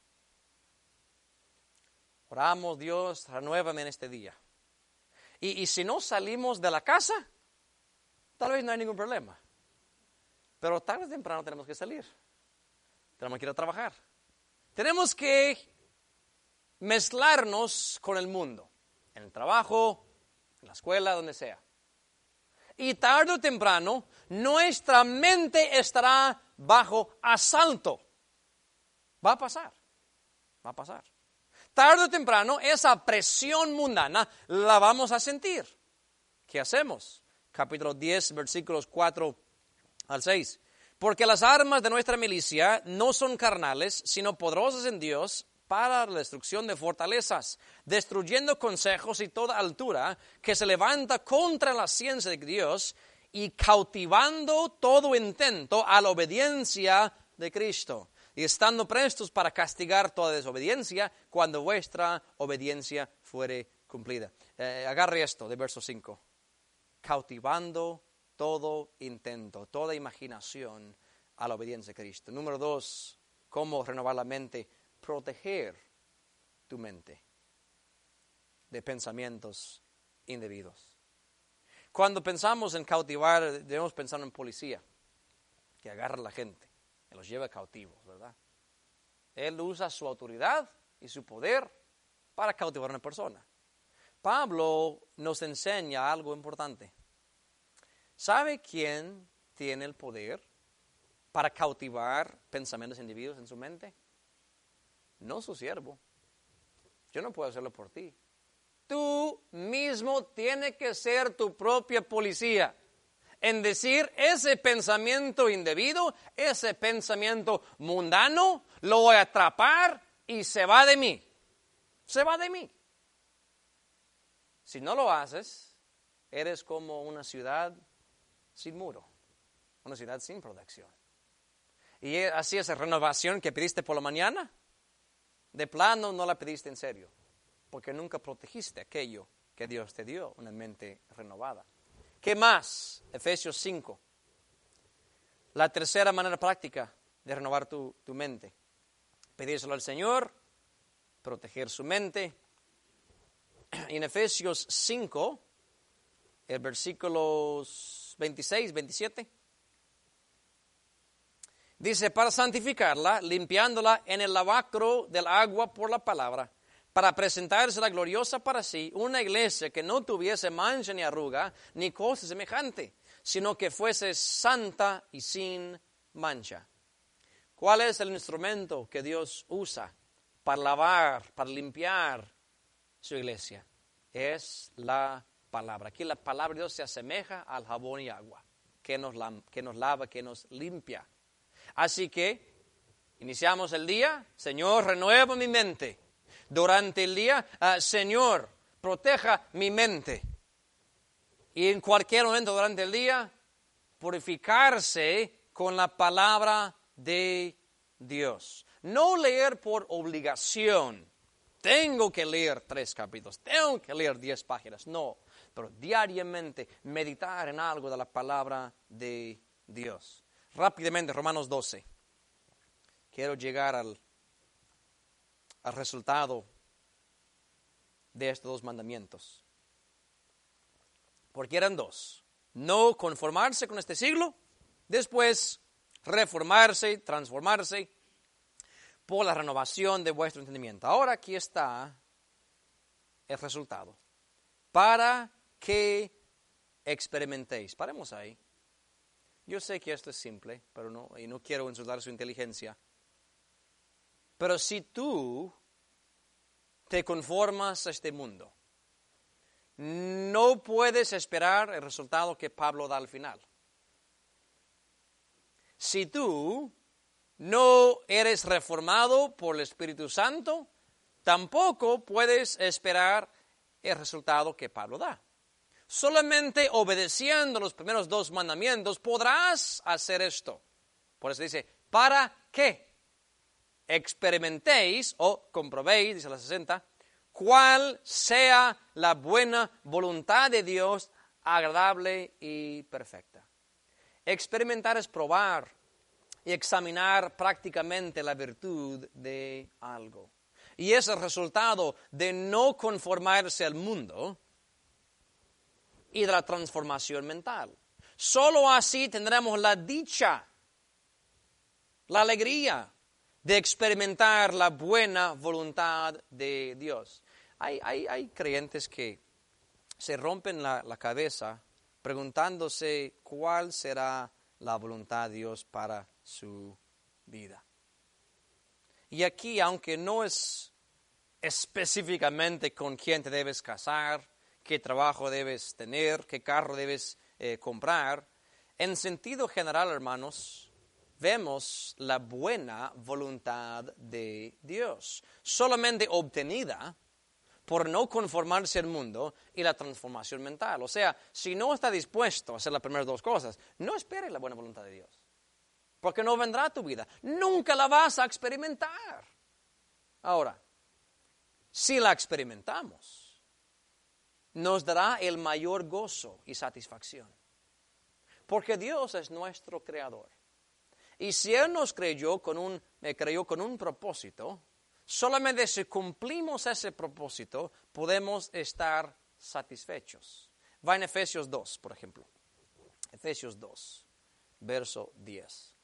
oramos, Dios, renuévame en este día. Y si no salimos de la casa, tal vez no hay ningún problema. Pero tarde o temprano tenemos que salir. Tenemos que ir a trabajar. Tenemos que mezclarnos con el mundo, en el trabajo, en la escuela, donde sea. Y tarde o temprano, nuestra mente estará bajo asalto. Va a pasar. Tarde o temprano, esa presión mundana la vamos a sentir. ¿Qué hacemos? Capítulo 10, versículos 4 al 6. Porque las armas de nuestra milicia no son carnales, sino poderosas en Dios para la destrucción de fortalezas, destruyendo consejos y toda altura que se levanta contra la ciencia de Dios y cautivando todo intento a la obediencia de Cristo, y estando prestos para castigar toda desobediencia cuando vuestra obediencia fuere cumplida. Agarre esto de verso 5. Cautivando todo intento, toda imaginación a la obediencia de Cristo. Número 2, ¿cómo renovar la mente? Proteger tu mente de pensamientos indebidos. Cuando pensamos en cautivar, debemos pensar en policía. que agarra a la gente y los lleva cautivos, ¿verdad? Él usa su autoridad y su poder para cautivar a una persona. Pablo nos enseña algo importante. ¿Sabe quién tiene el poder para cautivar pensamientos de individuos en su mente? No su siervo. Yo no puedo hacerlo por ti. Tú mismo tienes que ser tu propia policía en decir ese pensamiento indebido, ese pensamiento mundano, lo voy a atrapar y se va de mí. Se va de mí. Si no lo haces, eres como una ciudad sin muro, una ciudad sin protección. Y así esa renovación que pediste por la mañana, de plano no la pediste en serio, porque nunca protegiste aquello que Dios te dio, una mente renovada. ¿Qué más? Efesios 5. La tercera manera práctica de renovar tu mente. Pedírselo al Señor, proteger su mente. Y en Efesios 5, el versículos 26, 27, dice, para santificarla, limpiándola en el lavacro del agua por la palabra, para presentársela gloriosa para sí, una iglesia que no tuviese mancha ni arruga, ni cosa semejante, sino que fuese santa y sin mancha. ¿Cuál es el instrumento que Dios usa para lavar, para limpiar su iglesia? Es la palabra. Aquí la palabra de Dios se asemeja al jabón y agua, que nos lava, que nos limpia. Así que iniciamos el día. Señor, renueva mi mente. Durante el día, Señor, proteja mi mente. Y en cualquier momento durante el día, purificarse con la palabra de Dios. No leer por obligación. Tengo que leer 3 capítulos, tengo que leer 10 páginas. No, pero diariamente meditar en algo de la palabra de Dios. Rápidamente, Romanos 12. Quiero llegar al resultado de estos 2 mandamientos. Porque eran 2. No conformarse con este siglo, después reformarse, transformarse por la renovación de vuestro entendimiento. Ahora aquí está el resultado. Para que experimentéis. Paremos ahí. Yo sé que esto es simple, pero no quiero insultar su inteligencia. Pero si tú te conformas a este mundo, no puedes esperar el resultado que Pablo da al final. Si tú no eres reformado por el Espíritu Santo, tampoco puedes esperar el resultado que Pablo da. Solamente obedeciendo los primeros 2 mandamientos podrás hacer esto. Por eso dice, ¿para qué? Experimentéis o comprobéis, dice la 60, cuál sea la buena voluntad de Dios, agradable y perfecta. Experimentar es probar y examinar prácticamente la virtud de algo. Y es el resultado de no conformarse al mundo y de la transformación mental. Solo así tendremos la dicha, la alegría de experimentar la buena voluntad de Dios. Hay creyentes que se rompen la cabeza preguntándose cuál será la voluntad de Dios para su vida. Y aquí, aunque no es específicamente con quién te debes casar, qué trabajo debes tener, qué carro debes comprar, en sentido general, hermanos, vemos la buena voluntad de Dios, solamente obtenida por no conformarse al mundo y la transformación mental. O sea, si no está dispuesto a hacer las primeras 2 cosas, no espere la buena voluntad de Dios, porque no vendrá a tu vida. Nunca la vas a experimentar. Ahora, si la experimentamos, nos dará el mayor gozo y satisfacción, porque Dios es nuestro creador. Y si Él nos creó con un propósito, solamente si cumplimos ese propósito, podemos estar satisfechos. Va en Efesios 2, por ejemplo. Efesios 2, verso 10.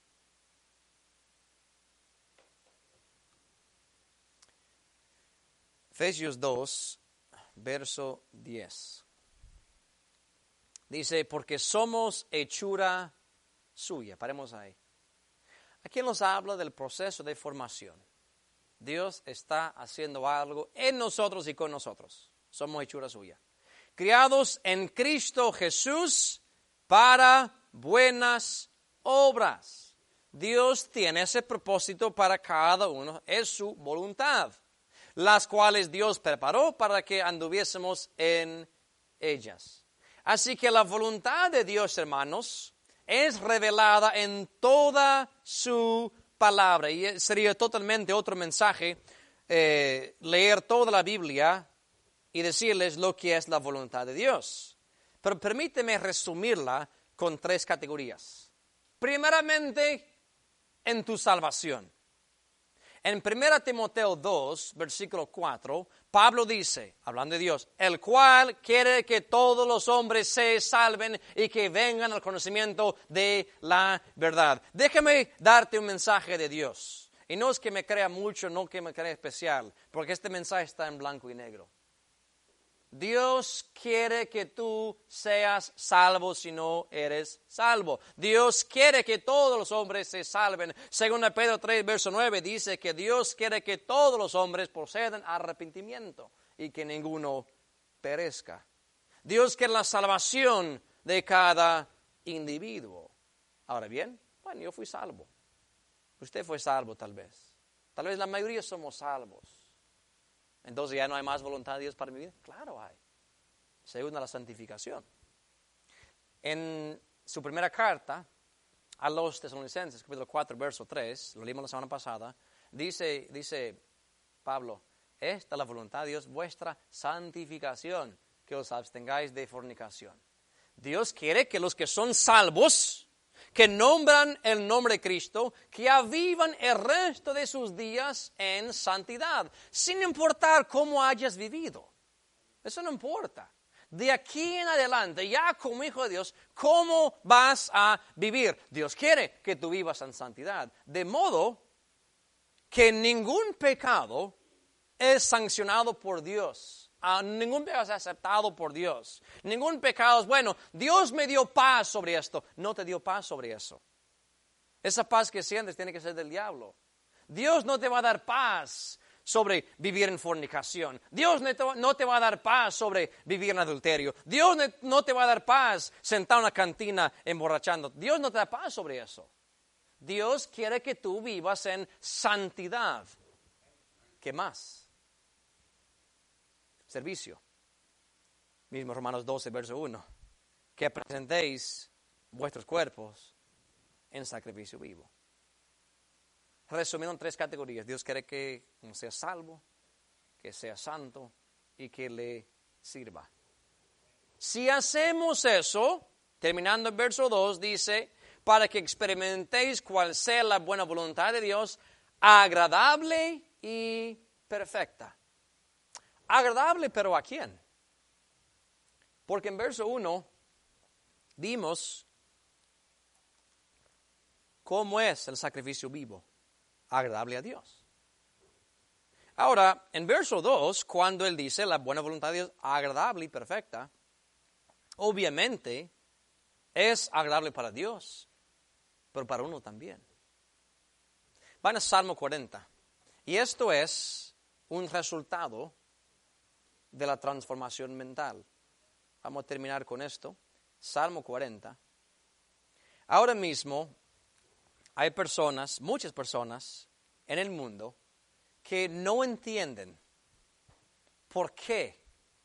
Efesios 2, verso 10. Dice, porque somos hechura suya. Paremos ahí. Aquí nos habla del proceso de formación. Dios está haciendo algo en nosotros y con nosotros. Somos hechura suya. Criados en Cristo Jesús para buenas obras. Dios tiene ese propósito para cada uno. Es su voluntad. Las cuales Dios preparó para que anduviésemos en ellas. Así que la voluntad de Dios, hermanos, es revelada en toda su palabra. Y sería totalmente otro mensaje leer toda la Biblia y decirles lo que es la voluntad de Dios. Pero permíteme resumirla con 3 categorías. Primeramente, en tu salvación. En 1 Timoteo 2, versículo 4, Pablo dice, hablando de Dios, el cual quiere que todos los hombres se salven y que vengan al conocimiento de la verdad. Déjame darte un mensaje de Dios. Y no es que me crea mucho, no que me crea especial, porque este mensaje está en blanco y negro. Dios quiere que tú seas salvo si no eres salvo. Dios quiere que todos los hombres se salven. Según Pedro 3, verso 9, dice que Dios quiere que todos los hombres procedan a arrepentimiento y que ninguno perezca. Dios quiere la salvación de cada individuo. Ahora bien, bueno, yo fui salvo. Usted fue salvo tal vez. Tal vez la mayoría somos salvos. Entonces, ¿ya no hay más voluntad de Dios para mi vida? Claro hay. Según la santificación. En su primera carta a los Tesalonicenses, capítulo 4, verso 3, lo leímos la semana pasada, dice Pablo, esta es la voluntad de Dios, vuestra santificación, que os abstengáis de fornicación. Dios quiere que los que son salvos, que nombran el nombre de Cristo, que avivan el resto de sus días en santidad, sin importar cómo hayas vivido. Eso no importa. De aquí en adelante, ya como hijo de Dios, ¿cómo vas a vivir? Dios quiere que tú vivas en santidad, de modo que ningún pecado es sancionado por Dios. Ningún pecado es aceptado por Dios. Ningún pecado es, bueno, Dios me dio paz sobre esto. No te dio paz sobre eso. Esa paz que sientes tiene que ser del diablo. Dios no te va a dar paz sobre vivir en fornicación. Dios no te va a dar paz sobre vivir en adulterio. Dios no te va a dar paz sentado en una cantina emborrachando. Dios no te da paz sobre eso. Dios quiere que tú vivas en santidad. ¿Qué más? Servicio. Mismo Romanos 12, verso 1. Que presentéis vuestros cuerpos en sacrificio vivo. Resumiendo en 3 categorías. Dios quiere que uno sea salvo, que sea santo y que le sirva. Si hacemos eso, terminando el verso 2, dice, para que experimentéis cuál sea la buena voluntad de Dios, agradable y perfecta. Agradable, pero ¿a quién? Porque en verso 1 vimos cómo es el sacrificio vivo, agradable a Dios. Ahora, en verso 2, cuando él dice la buena voluntad de Dios, agradable y perfecta, obviamente es agradable para Dios, pero para uno también. Van a Salmo 40, y esto es un resultado de la transformación mental. Vamos a terminar con esto. Salmo 40. Ahora mismo hay personas, muchas personas en el mundo que no entienden por qué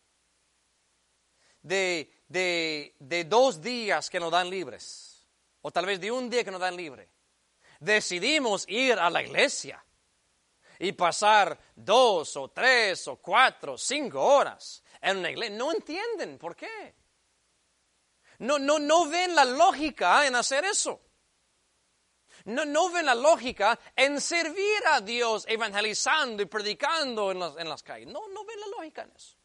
de 2 días que nos dan libres, o tal vez de 1 día que nos dan libre, decidimos ir a la iglesia y pasar 2 o 3 o 4 o 5 horas en una iglesia. No entienden por qué. No ven la lógica en hacer eso. No ven la lógica en servir a Dios evangelizando y predicando en las calles. No ven la lógica en eso.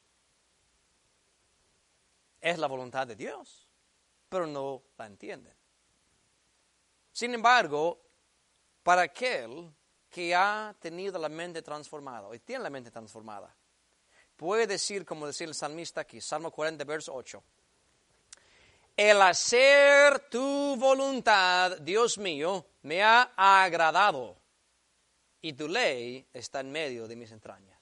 Es la voluntad de Dios, pero no la entienden. Sin embargo, para aquel que ha tenido la mente transformada, y tiene la mente transformada, puede decir, como decía el salmista aquí, Salmo 40, verso 8. El hacer tu voluntad, Dios mío, me ha agradado, y tu ley está en medio de mis entrañas.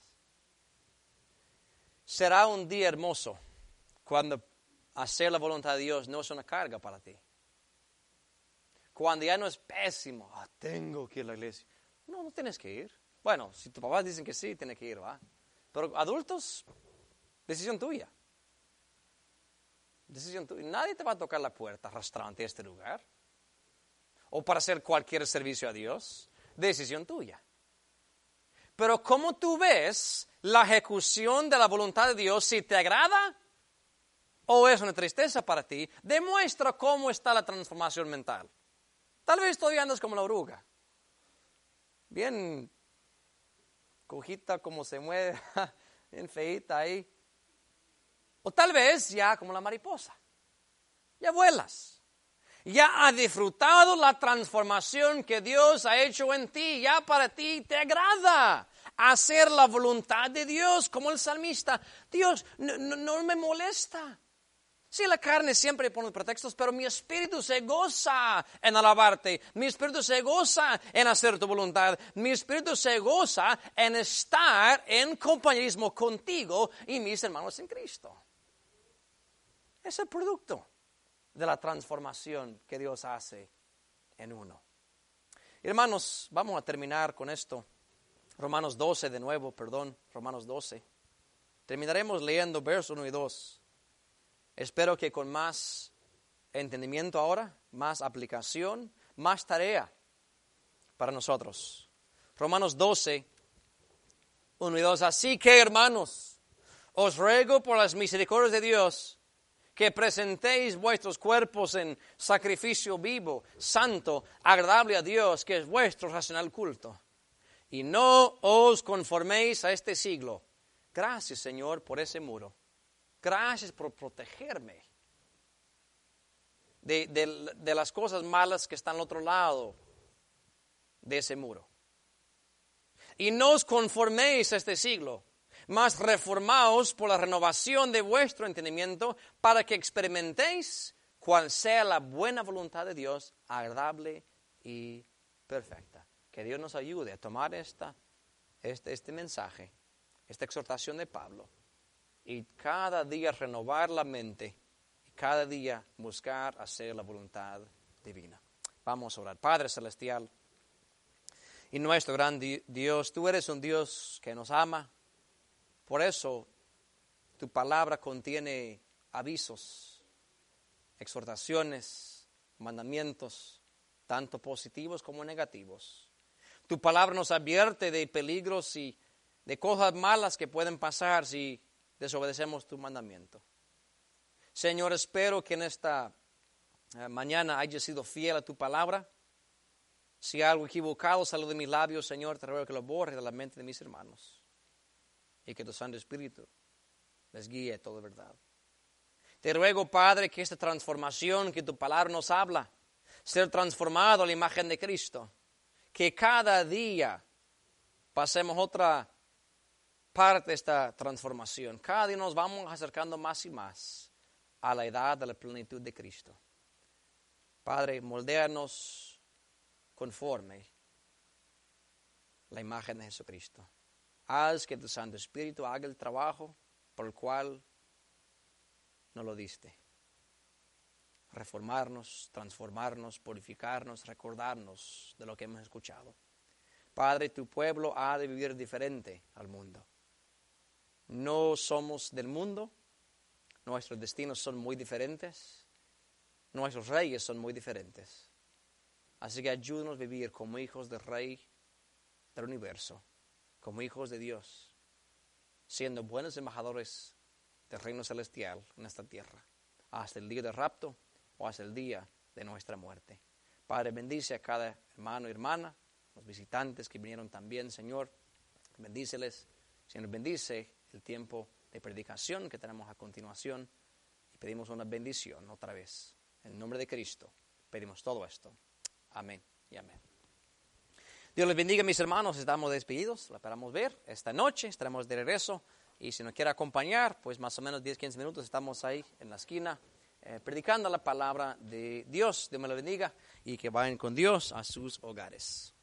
Será un día hermoso cuando hacer la voluntad de Dios no es una carga para ti. Cuando ya no es pésimo, tengo que ir a la iglesia. No tienes que ir. Bueno, si tus papás dicen que sí, tienes que ir, ¿va? Pero adultos, decisión tuya. Decisión tuya. Nadie te va a tocar la puerta arrastrante a este lugar. O para hacer cualquier servicio a Dios. Decisión tuya. Pero ¿cómo tú ves la ejecución de la voluntad de Dios? Si te agrada o es una tristeza para ti, demuestra cómo está la transformación mental. Tal vez todavía andas como la oruga. Bien cojita, como se mueve, bien feita ahí. O tal vez ya como la mariposa. Ya vuelas. Ya has disfrutado la transformación que Dios ha hecho en ti. Ya para ti te agrada hacer la voluntad de Dios, como el salmista. Dios, no me molesta. Sí, la carne siempre pone pretextos, pero mi espíritu se goza en alabarte. Mi espíritu se goza en hacer tu voluntad. Mi espíritu se goza en estar en compañerismo contigo y mis hermanos en Cristo. Es el producto de la transformación que Dios hace en uno. Hermanos, vamos a terminar con esto. Romanos 12 de nuevo, Romanos 12. Terminaremos leyendo versos 1 y 2. Espero que con más entendimiento ahora, más aplicación, más tarea para nosotros. Romanos 12, 1 y 2. Así que, hermanos, os ruego por las misericordias de Dios que presentéis vuestros cuerpos en sacrificio vivo, santo, agradable a Dios, que es vuestro racional culto. Y no os conforméis a este siglo. Gracias, Señor, por ese muro. Gracias por protegerme de las cosas malas que están al otro lado de ese muro. Y no os conforméis a este siglo, mas reformaos por la renovación de vuestro entendimiento para que experimentéis cuál sea la buena voluntad de Dios, agradable y perfecta. Que Dios nos ayude a tomar este mensaje, esta exhortación de Pablo, y cada día renovar la mente y cada día buscar hacer la voluntad divina. Vamos a orar. Padre Celestial y nuestro gran Dios, tú eres un Dios que nos ama. Por eso tu palabra contiene avisos, exhortaciones, mandamientos, tanto positivos como negativos. Tu palabra nos advierte de peligros y de cosas malas que pueden pasar si desobedecemos tu mandamiento. Señor, espero que en esta mañana hayas sido fiel a tu palabra. Si algo equivocado salió de mis labios, Señor, te ruego que lo borres de la mente de mis hermanos y que tu Santo Espíritu les guíe a toda verdad. Te ruego, Padre, que esta transformación que tu palabra nos habla, ser transformado a la imagen de Cristo, que cada día pasemos otra parte de esta transformación. Cada día nos vamos acercando más y más a la edad de la plenitud de Cristo. Padre, moldéanos conforme la imagen de Jesucristo. Haz que tu Santo Espíritu haga el trabajo por el cual nos lo diste. Reformarnos, transformarnos, purificarnos, recordarnos de lo que hemos escuchado. Padre, tu pueblo ha de vivir diferente al mundo. No somos del mundo, nuestros destinos son muy diferentes, nuestros reyes son muy diferentes. Así que ayúdanos a vivir como hijos del Rey del universo, como hijos de Dios, siendo buenos embajadores del reino celestial en esta tierra, hasta el día del rapto o hasta el día de nuestra muerte. Padre, bendice a cada hermano y hermana, los visitantes que vinieron también, Señor, bendíceles. Señor, bendice el tiempo de predicación que tenemos a continuación y pedimos una bendición otra vez. En el nombre de Cristo pedimos todo esto. Amén y amén. Dios les bendiga, mis hermanos. Estamos despedidos. La esperamos ver esta noche. Estaremos de regreso Y si nos quiere acompañar, pues más o menos 10-15 minutos estamos ahí en la esquina predicando la palabra de Dios. Dios me la bendiga y que vayan con Dios a sus hogares.